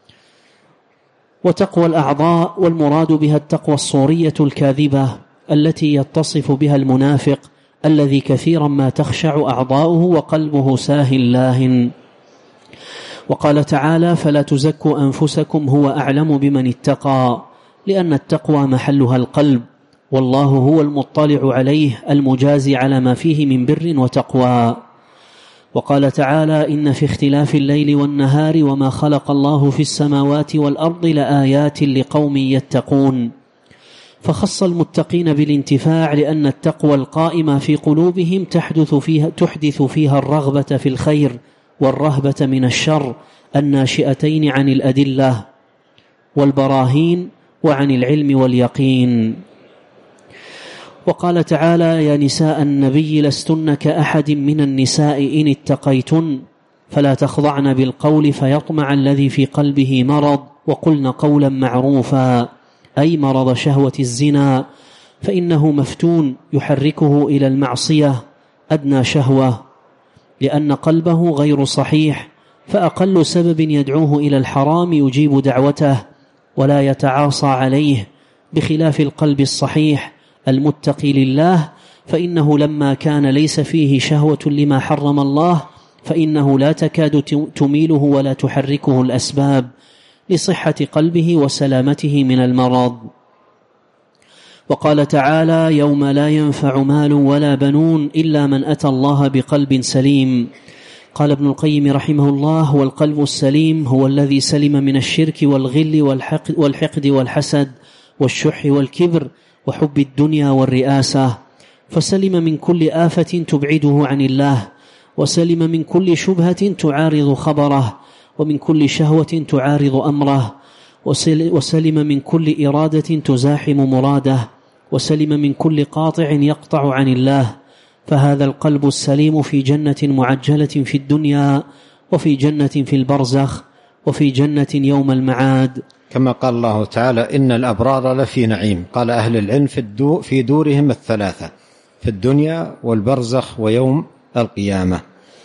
وتقوى الأعضاء والمراد بها التقوى الصورية الكاذبة التي يتصف بها المنافق الذي كثيرا ما تخشع أعضاؤه وقلبه ساهل لاهن. وقال تعالى: فلا تزكوا أنفسكم هو أعلم بمن اتقى، لأن التقوى محلها القلب، والله هو المطلع عليه المجازي على ما فيه من بر وتقوى. وقال تعالى: إن في اختلاف الليل والنهار وما خلق الله في السماوات والأرض لآيات لقوم يتقون. فخص المتقين بالانتفاع لأن التقوى القائمة في قلوبهم تحدث فيها الرغبة في الخير والرهبة من الشر الناشئتين عن الأدلة والبراهين وعن العلم واليقين. وقال تعالى: يا نساء النبي لستن كأحد من النساء إن اتقيتن فلا تخضعن بالقول فيطمع الذي في قلبه مرض وقلن قولا معروفا، أي مرض شهوة الزنا، فإنه مفتون يحركه إلى المعصية أدنى شهوة، لأن قلبه غير صحيح، فأقل سبب يدعوه إلى الحرام يجيب دعوته ولا يتعاصى عليه، بخلاف القلب الصحيح المتقي لله، فإنه لما كان ليس فيه شهوة لما حرم الله فإنه لا تكاد تميله ولا تحركه الأسباب لصحة قلبه وسلامته من المرض. وقال تعالى: يوم لا ينفع مال ولا بنون إلا من أتى الله بقلب سليم. قال ابن القيم رحمه الله: والقلب السليم هو الذي سلم من الشرك والغل والحقد والحسد والشح والكبر وحب الدنيا والرئاسة، فسلم من كل آفة تبعده عن الله، وسلم من كل شبهة تعارض خبره، ومن كل شهوة تعارض أمره، وسلم من كل إرادة تزاحم مراده، وسلم من كل قاطع يقطع عن الله. فهذا القلب السليم في جنة معجلة في الدنيا، وفي جنة في البرزخ، وفي جنة يوم المعاد،
كما قال الله تعالى: إن الأبرار لفي نعيم. قال أهل العلم في دورهم الثلاثة: في الدنيا والبرزخ ويوم القيامة.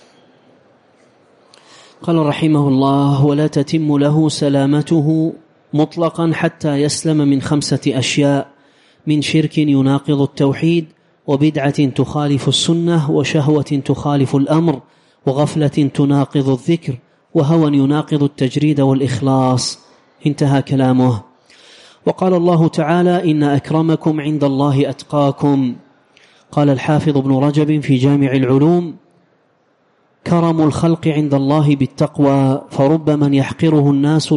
قال رحمه الله: ولا تتم له سلامته مطلقا حتى يسلم من 5 أشياء: من شرك يناقض التوحيد، وبدعة تخالف السنة، وشهوة تخالف الأمر، وغفلة تناقض الذكر، وهوى يناقض التجريد والإخلاص. انتهى كلامه. وقال الله تعالى: إن أكرمكم عند الله أتقاكم. قال الحافظ ابن رجب في جامع العلوم: كرم الخلق عند الله بالتقوى، فرب من يحقره الناس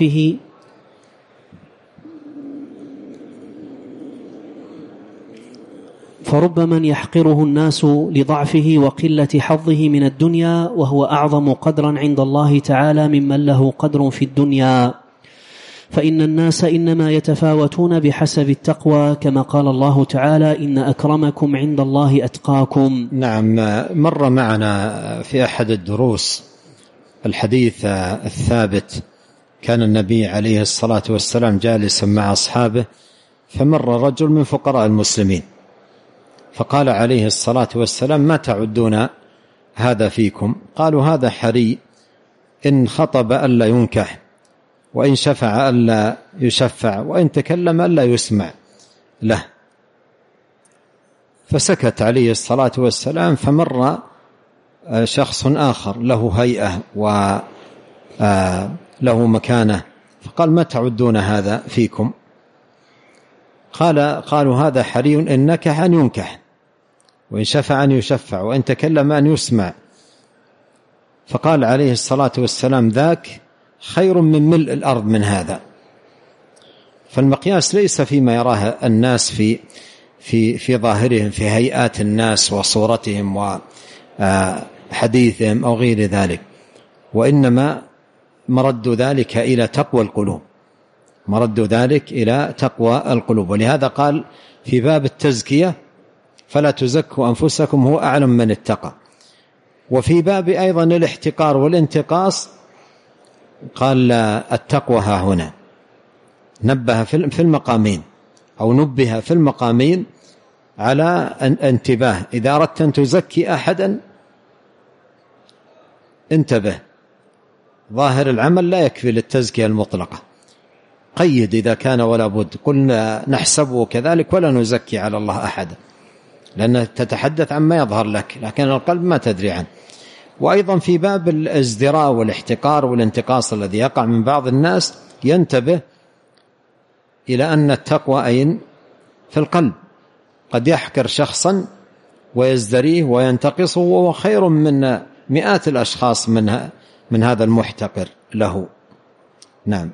لضعفه وقلة حظه من الدنيا، وهو أعظم قدرا عند الله تعالى ممن له قدر في الدنيا، فإن الناس إنما يتفاوتون بحسب التقوى، كما قال الله تعالى: إن أكرمكم عند الله أتقاكم.
نعم، مر معنا في أحد الدروس الحديث الثابت: كان النبي عليه الصلاة والسلام جالسا مع أصحابه فمر رجل من فقراء المسلمين فقال عليه الصلاة والسلام: ما تعدون هذا فيكم؟ قالوا: هذا حري، إن خطب ألا ينكح، وإن شفع ألا يشفع، وإن تكلم ألا يسمع له. فسكت عليه الصلاة والسلام، فمر شخص آخر له هيئة وله مكانة فقال: ما تعدون هذا فيكم؟ قالوا: هذا حري، إن نكح أن ينكح، وإن شفع أن يشفع، وإن تكلم أن يسمع. فقال عليه الصلاة والسلام: ذاك خير من ملء الأرض من هذا. فالمقياس ليس فيما يراه الناس في ظاهرهم، في هيئات الناس وصورتهم وحديثهم أو غير ذلك، وإنما مرد ذلك إلى تقوى القلوب، مرد ذلك إلى تقوى القلوب. ولهذا قال في باب التزكية: فلا تزكوا أنفسكم هو أعلم من اتقى. وفي باب أيضا الاحتقار والانتقاص قال: التقوى ها هنا. نبه في المقامين، أو نبه في المقامين على انتباه. إذا أردت أن تزكي أحدا انتبه، ظاهر العمل لا يكفي للتزكية المطلقة، قيد إذا كان ولا بد. قلنا نحسبه كذلك ولا نزكي على الله أحدا، لأنه تتحدث عما يظهر لك، لكن القلب ما تدري عنه. وأيضا في باب الازدراء والاحتقار والانتقاص الذي يقع من بعض الناس ينتبه إلى أن التقوى أين؟ في القلب. قد يحقر شخصا ويزدريه وينتقصه وهو خير من مئات الأشخاص من هذا المحتقر له. نعم.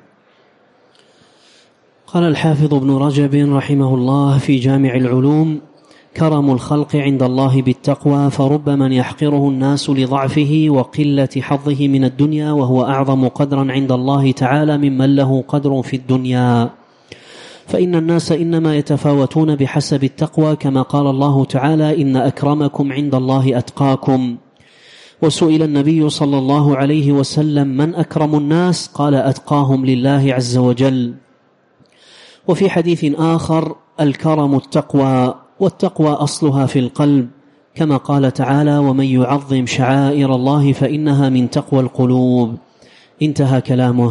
قال الحافظ ابن رجب رحمه الله في جامع العلوم: كرم الخلق عند الله بالتقوى، فرب من يحقره الناس لضعفه وقلة حظه من الدنيا، وهو أعظم قدرا عند الله تعالى ممن له قدر في الدنيا. فإن الناس إنما يتفاوتون بحسب التقوى، كما قال الله تعالى: إن أكرمكم عند الله أتقاكم. وسئل النبي صلى الله عليه وسلم: من أكرم الناس؟ قال: أتقاهم لله عز وجل. وفي حديث آخر: الكرم التقوى، والتقوى أصلها في القلب، كما قال تعالى: ومن يعظم شعائر الله فإنها من تقوى القلوب. انتهى كلامه.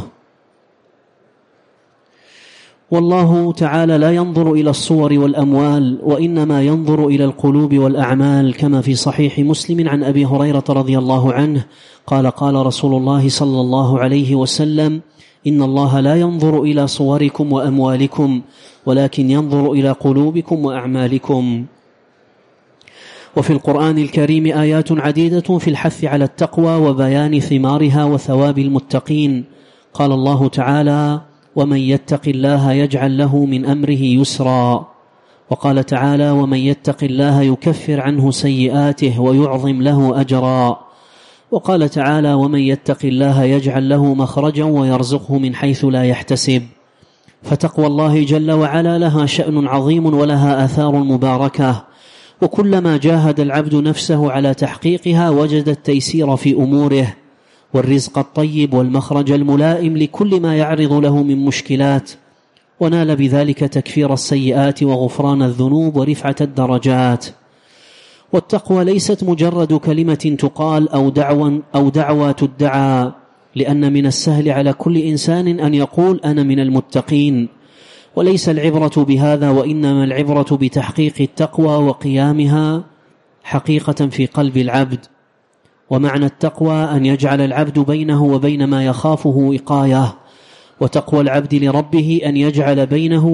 والله تعالى لا ينظر إلى الصور والأموال، وإنما ينظر إلى القلوب والأعمال، كما في صحيح مسلم عن أبي هريرة رضي الله عنه قال: قال رسول الله صلى الله عليه وسلم: إن الله لا ينظر إلى صوركم وأموالكم، ولكن ينظر إلى قلوبكم وأعمالكم. وفي القرآن الكريم آيات عديدة في الحث على التقوى وبيان ثمارها وثواب المتقين. قال الله تعالى: ومن يتق الله يجعل له من أمره يسرا. وقال تعالى: ومن يتق الله يكفر عنه سيئاته ويعظم له أجرا. وقال تعالى: ومن يتق الله يجعل له مخرجا ويرزقه من حيث لا يحتسب. فتقوى الله جل وعلا لها شأن عظيم ولها آثار مباركة، وكلما جاهد العبد نفسه على تحقيقها وجد التيسير في أموره، والرزق الطيب والمخرج الملائم لكل ما يعرض له من مشكلات، ونال بذلك تكفير السيئات وغفران الذنوب ورفعة الدرجات. والتقوى ليست مجرد كلمة تقال أو دعوى تدعى، لأن من السهل على كل إنسان أن يقول: أنا من المتقين. وليس العبرة بهذا، وإنما العبرة بتحقيق التقوى وقيامها حقيقة في قلب العبد. ومعنى التقوى أن يجعل العبد بينه وبين ما يخافه وقاية، وتقوى العبد لربه أن يجعل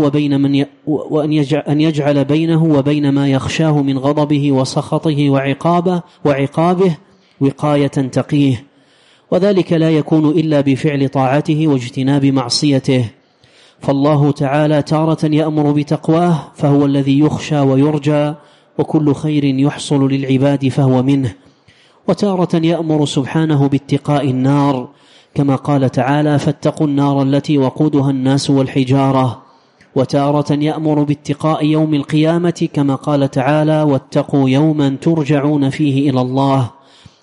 بينه وبين ما يخشاه من غضبه وسخطه وعقابه وقاية تقيه، وذلك لا يكون إلا بفعل طاعته واجتناب معصيته. فالله تعالى تارة يأمر بتقواه، فهو الذي يخشى ويرجى، وكل خير يحصل للعباد فهو منه. وتارة يأمر سبحانه باتقاء النار، كما قال تعالى: فاتقوا النار التي وقودها الناس والحجارة. وتارة يأمر باتقاء يوم القيامة، كما قال تعالى: واتقوا يوما ترجعون فيه إلى الله.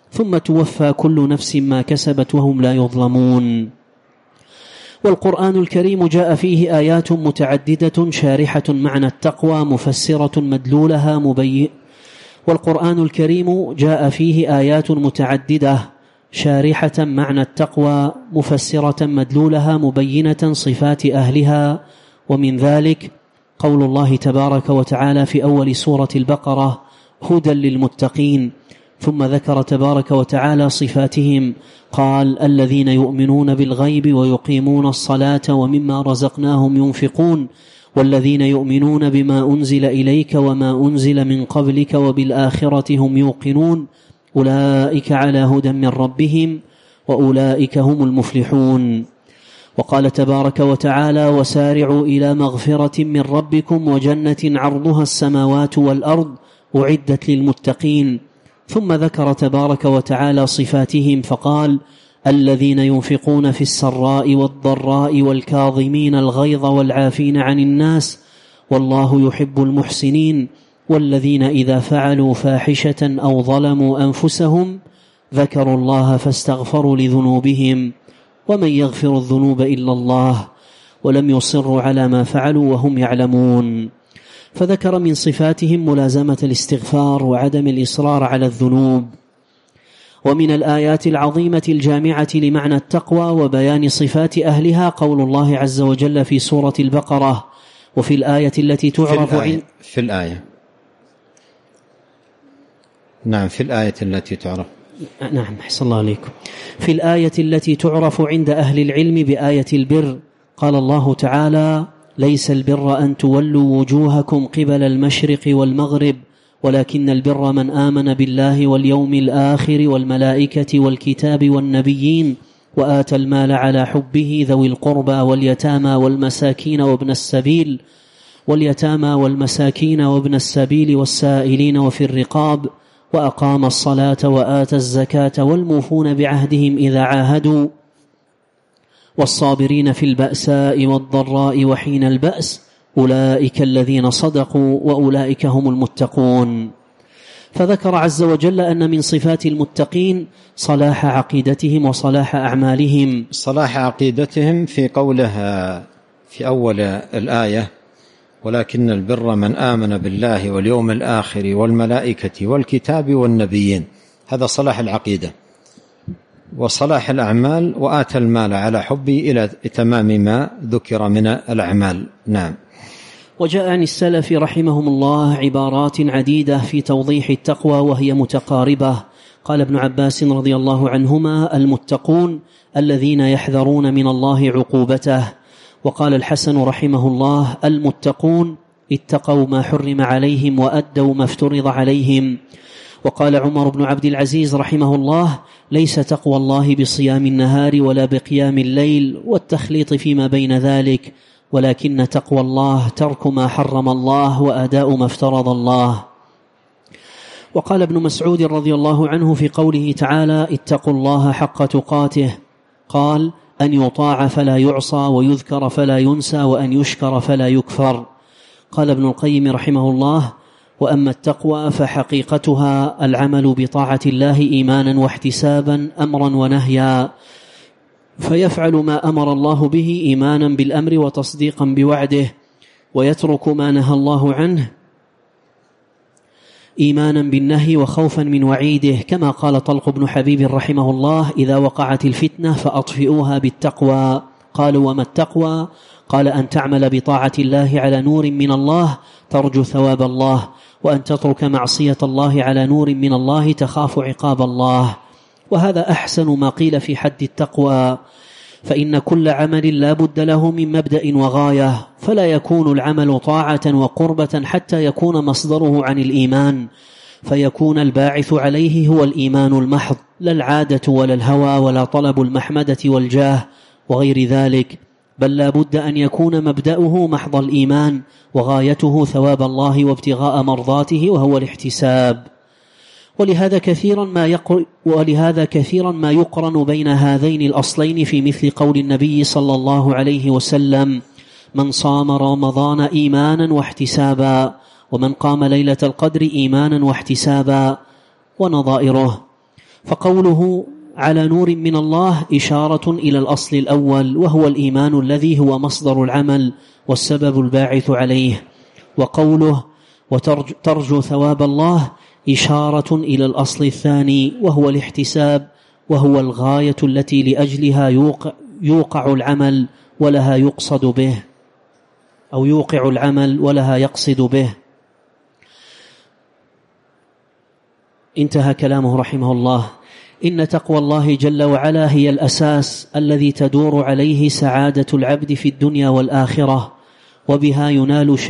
ثم توفى كل نفس ما كسبت وهم لا يظلمون. والقرآن الكريم جاء فيه آيات متعددة شارحة معنى التقوى مفسرة مدلولها والقرآن الكريم جاء فيه آيات متعددة شارحة معنى التقوى مفسرة مدلولها مبينة صفات أهلها. ومن ذلك قول الله تبارك وتعالى في أول سورة البقرة: هدى للمتقين. ثم ذكر تبارك وتعالى صفاتهم، قال: الذين يؤمنون بالغيب ويقيمون الصلاة ومما رزقناهم ينفقون والذين يؤمنون بما أنزل إليك وما أنزل من قبلك وبالآخرة هم يوقنون أولئك على هدى من ربهم وأولئك هم المفلحون. وقال تبارك وتعالى: وسارعوا إلى مغفرة من ربكم وجنة عرضها السماوات والأرض أعدت للمتقين. ثم ذكر تبارك وتعالى صفاتهم فقال: الذين ينفقون في السراء والضراء والكاظمين الغيظ والعافين عن الناس والله يحب المحسنين والذين إذا فعلوا فاحشة أو ظلموا أنفسهم ذكروا الله فاستغفروا لذنوبهم ومن يغفر الذنوب إلا الله ولم يصروا على ما فعلوا وهم يعلمون. فذكر من صفاتهم ملازمة الاستغفار وعدم الإصرار على الذنوب. ومن الآيات العظيمة الجامعة لمعنى التقوى وبيان صفات أهلها قول الله عز وجل في سورة البقرة: وفي الآية التي تعرف
في الآية التي تعرف
نعم أحسن الله عليكم. في الآية التي تعرف عند أهل العلم بآية البر قال الله تعالى: ليس البر أن تولوا وجوهكم قبل المشرق والمغرب ولكن البر من آمن بالله واليوم الآخر والملائكة والكتاب والنبيين وآتى المال على حبه ذوي القربى واليتامى والمساكين وابن السبيل والسائلين وفي الرقاب وأقام الصلاة وآتى الزكاة والموفون بعهدهم إذا عاهدوا والصابرين في البأساء والضراء وحين البأس أولئك الذين صدقوا وأولئك هم المتقون. فذكر عز وجل أن من صفات المتقين صلاح عقيدتهم وصلاح أعمالهم.
صلاح عقيدتهم في قولها في أول الآية: ولكن البر من آمن بالله واليوم الآخر والملائكة والكتاب والنبيين. هذا صلاح العقيدة. وصلاح الأعمال: وآتى المال على حبه إلى تمام ما ذكر من الأعمال. نعم.
وجاء عن السلف رحمهم الله عبارات عديدة في توضيح التقوى وهي متقاربة. قال ابن عباس رضي الله عنهما: المتقون الذين يحذرون من الله عقوبته. وقال الحسن رحمه الله: المتقون اتقوا ما حرم عليهم وأدوا ما افترض عليهم. وقال عمر بن عبد العزيز رحمه الله: ليس تقوى الله بصيام النهار ولا بقيام الليل والتخليط فيما بين ذلك، ولكن تقوى الله ترك ما حرم الله وأداء ما افترض الله. وقال ابن مسعود رضي الله عنه في قوله تعالى: اتقوا الله حق تقاته، قال: أن يطاع فلا يعصى ويذكر فلا ينسى وأن يشكر فلا يكفر. قال ابن القيم رحمه الله: وأما التقوى فحقيقتها العمل بطاعة الله إيمانا واحتسابا أمرا ونهيا، فيفعل ما أمر الله به إيمانا بالأمر وتصديقا بوعده، ويترك ما نهى الله عنه إيمانا بالنهي وخوفا من وعيده، كما قال طلق بن حبيب رحمه الله: إذا وقعت الفتنة فأطفئوها بالتقوى. قالوا: وما التقوى؟ قال: أن تعمل بطاعة الله على نور من الله ترجو ثواب الله، وأن تترك معصية الله على نور من الله تخاف عقاب الله. وهذا أحسن ما قيل في حد التقوى، فإن كل عمل لا بد له من مبدأ وغاية، فلا يكون العمل طاعة وقربة حتى يكون مصدره عن الإيمان، فيكون الباعث عليه هو الإيمان المحض، لا العادة ولا الهوى ولا طلب المحمدة والجاه وغير ذلك، بل لا بد أن يكون مبدأه محض الإيمان وغايته ثواب الله وابتغاء مرضاته وهو الاحتساب. ولهذا كثيرا ما يقرن بين هذين الأصلين في مثل قول النبي صلى الله عليه وسلم: من صام رمضان إيمانا واحتسابا، ومن قام ليلة القدر إيمانا واحتسابا، ونظائره. فقوله على نور من الله إشارة إلى الأصل الأول، وهو الإيمان الذي هو مصدر العمل والسبب الباعث عليه. وقوله وترجو ثواب الله إشارة إلى الأصل الثاني، وهو الاحتساب، وهو الغاية التي لأجلها يوقع العمل ولها يقصد به، أو يوقع العمل ولها يقصد به. انتهى كلامه رحمه الله. إن تقوى الله جل وعلا هي الأساس الذي تدور عليه سعادة العبد في الدنيا والآخرة، وبها ينال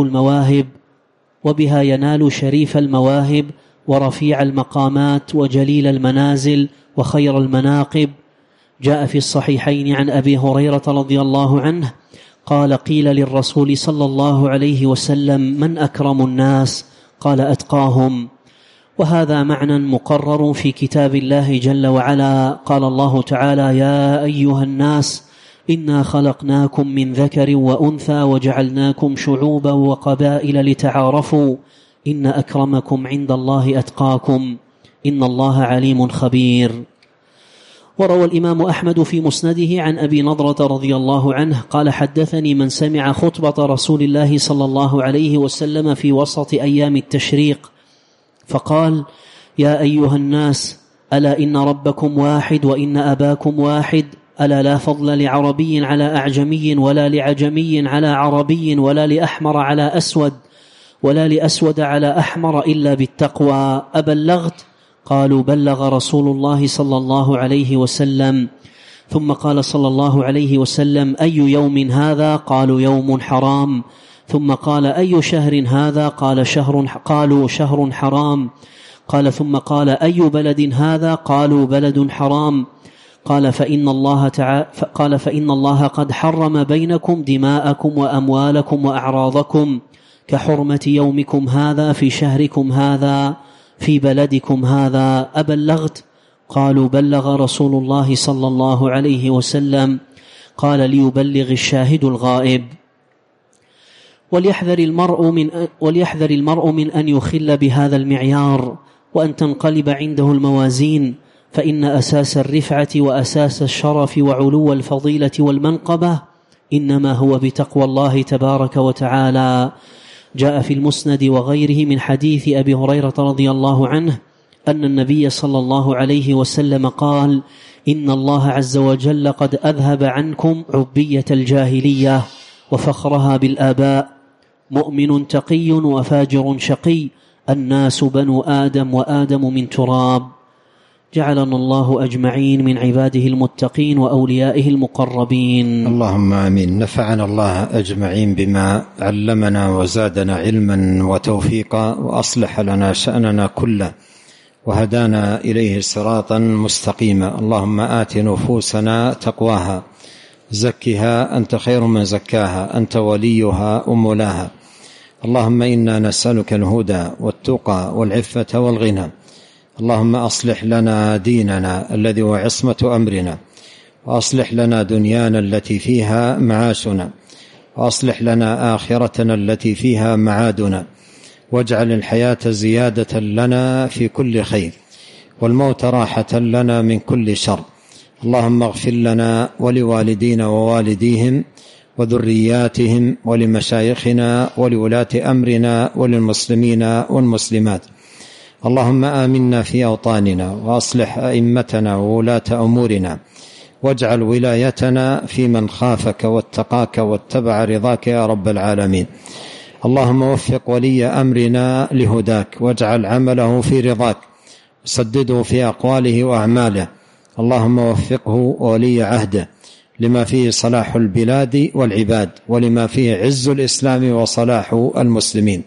شريف المواهب ورفيع المقامات وجليل المنازل وخير المناقب. جاء في الصحيحين عن أبي هريرة رضي الله عنه قال قيل للرسول صلى الله عليه وسلم من أكرم الناس؟ قال أتقاهم. وهذا معنى مقرر في كتاب الله جل وعلا. قال الله تعالى يا أيها الناس إنا خلقناكم من ذكر وأنثى وجعلناكم شعوبا وقبائل لتعارفوا إن أكرمكم عند الله أتقاكم إن الله عليم خبير. وروى الإمام أحمد في مسنده عن أبي نضرة رضي الله عنه قال حدثني من سمع خطبة رسول الله صلى الله عليه وسلم في وسط أيام التشريق فقال يا أيها الناس ألا إن ربكم واحد وإن أباكم واحد، ألا لا فضل لعربي على أعجمي ولا لعجمي على عربي ولا لأحمر على أسود ولا لأسود على أحمر إلا بالتقوى، أبلغت؟ قالوا بلغ رسول الله صلى الله عليه وسلم. ثم قال صلى الله عليه وسلم أي يوم هذا؟ قالوا يوم حرام. ثم قال أي شهر هذا؟ قالوا شهر حرام. قال ثم قال أي بلد هذا؟ قالوا بلد حرام. قال فإن الله قد حرم بينكم دماءكم وأموالكم وأعراضكم كحرمة يومكم هذا في شهركم هذا في بلدكم هذا، أبلغت؟ قالوا بلغ رسول الله صلى الله عليه وسلم. قال ليبلغ الشاهد الغائب. وليحذر المرء من أن يخل بهذا المعيار وأن تنقلب عنده الموازين، فإن أساس الرفعة وأساس الشرف وعلو الفضيلة والمنقبة إنما هو بتقوى الله تبارك وتعالى. جاء في المسند وغيره من حديث أبي هريرة رضي الله عنه أن النبي صلى الله عليه وسلم قال إن الله عز وجل قد أذهب عنكم عبية الجاهلية وفخرها بالآباء، مؤمن تقي وفاجر شقي، الناس بنو آدم وآدم من تراب. جعلنا الله أجمعين من عباده المتقين وأوليائه المقربين.
اللهم آمين. نفعنا الله أجمعين بما علمنا وزادنا علما وتوفيقا وأصلح لنا شأننا كله وهدانا إليه صراطا مستقيما. اللهم آت نفوسنا تقواها زكها أنت خير من زكاها أنت وليها ومولاها. اللهم إنا نسألك الهدى والتقى والعفة والغنى. اللهم أصلح لنا ديننا الذي هو عصمة أمرنا، وأصلح لنا دنيانا التي فيها معاشنا، وأصلح لنا آخرتنا التي فيها معادنا، واجعل الحياة زيادة لنا في كل خير والموت راحة لنا من كل شر. اللهم اغفر لنا ولوالدينا ووالديهم وذرياتهم ولمشايخنا ولولاة أمرنا وللمسلمين والمسلمات. اللهم آمنا في أوطاننا وأصلح أئمتنا وولاة أمورنا، واجعل ولايتنا في من خافك واتقاك واتبع رضاك يا رب العالمين. اللهم وفق ولي أمرنا لهداك، واجعل عمله في رضاك، وسدده في أقواله وأعماله. اللهم وفقه ولي عهده لما فيه صلاح البلاد والعباد، ولما فيه عز الإسلام وصلاح المسلمين.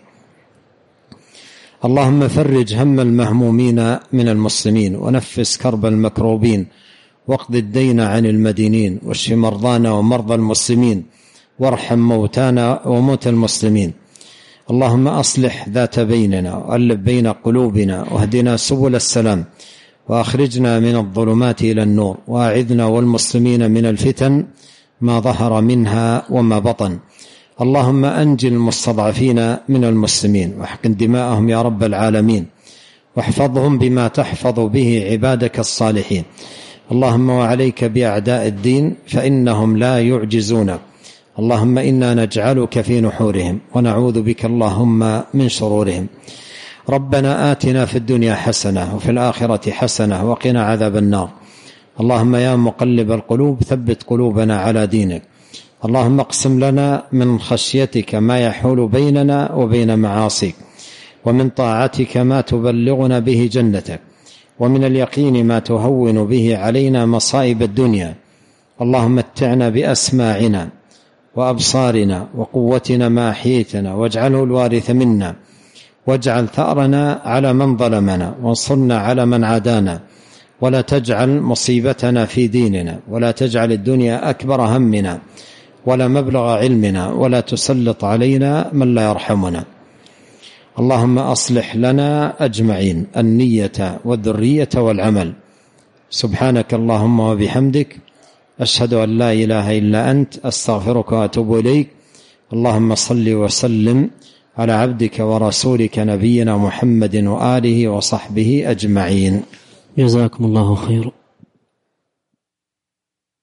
اللهم فرج هم المهمومين من المسلمين، ونفس كرب المكروبين، واقض الدين عن المدينين، واشف مرضانا ومرضى المسلمين، وارحم موتانا وموتى المسلمين. اللهم أصلح ذات بيننا وألف بين قلوبنا، واهدنا سبل السلام، وأخرجنا من الظلمات إلى النور، وأعذنا والمسلمين من الفتن ما ظهر منها وما بطن. اللهم أنجِ المستضعفين من المسلمين، واحقن دماءهم يا رب العالمين، واحفظهم بما تحفظ به عبادك الصالحين. اللهم وعليك بأعداء الدين فإنهم لا يعجزونك. اللهم إنا نجعلك في نحورهم ونعوذ بك اللهم من شرورهم. ربنا آتنا في الدنيا حسنة وفي الآخرة حسنة وقنا عذاب النار. اللهم يا مقلب القلوب ثبت قلوبنا على دينك. اللهم اقسم لنا من خشيتك ما يحول بيننا وبين معاصيك، ومن طاعتك ما تبلغنا به جنتك، ومن اليقين ما تهون به علينا مصائب الدنيا. اللهم متعنا بأسماعنا وأبصارنا وقوتنا ما أحييتنا، واجعله الوارث منا، واجعل ثأرنا على من ظلمنا، وانصرنا على من عادانا، ولا تجعل مصيبتنا في ديننا، ولا تجعل الدنيا أكبر همنا ولا مبلغ علمنا، ولا تسلط علينا من لا يرحمنا. اللهم أصلح لنا أجمعين النية والذرية والعمل. سبحانك اللهم وبحمدك، أشهد أن لا إله إلا أنت، أستغفرك وأتوب إليك. اللهم صل وسلم على عبدك ورسولك نبينا محمد وآله وصحبه أجمعين.
جزاكم الله خيرا.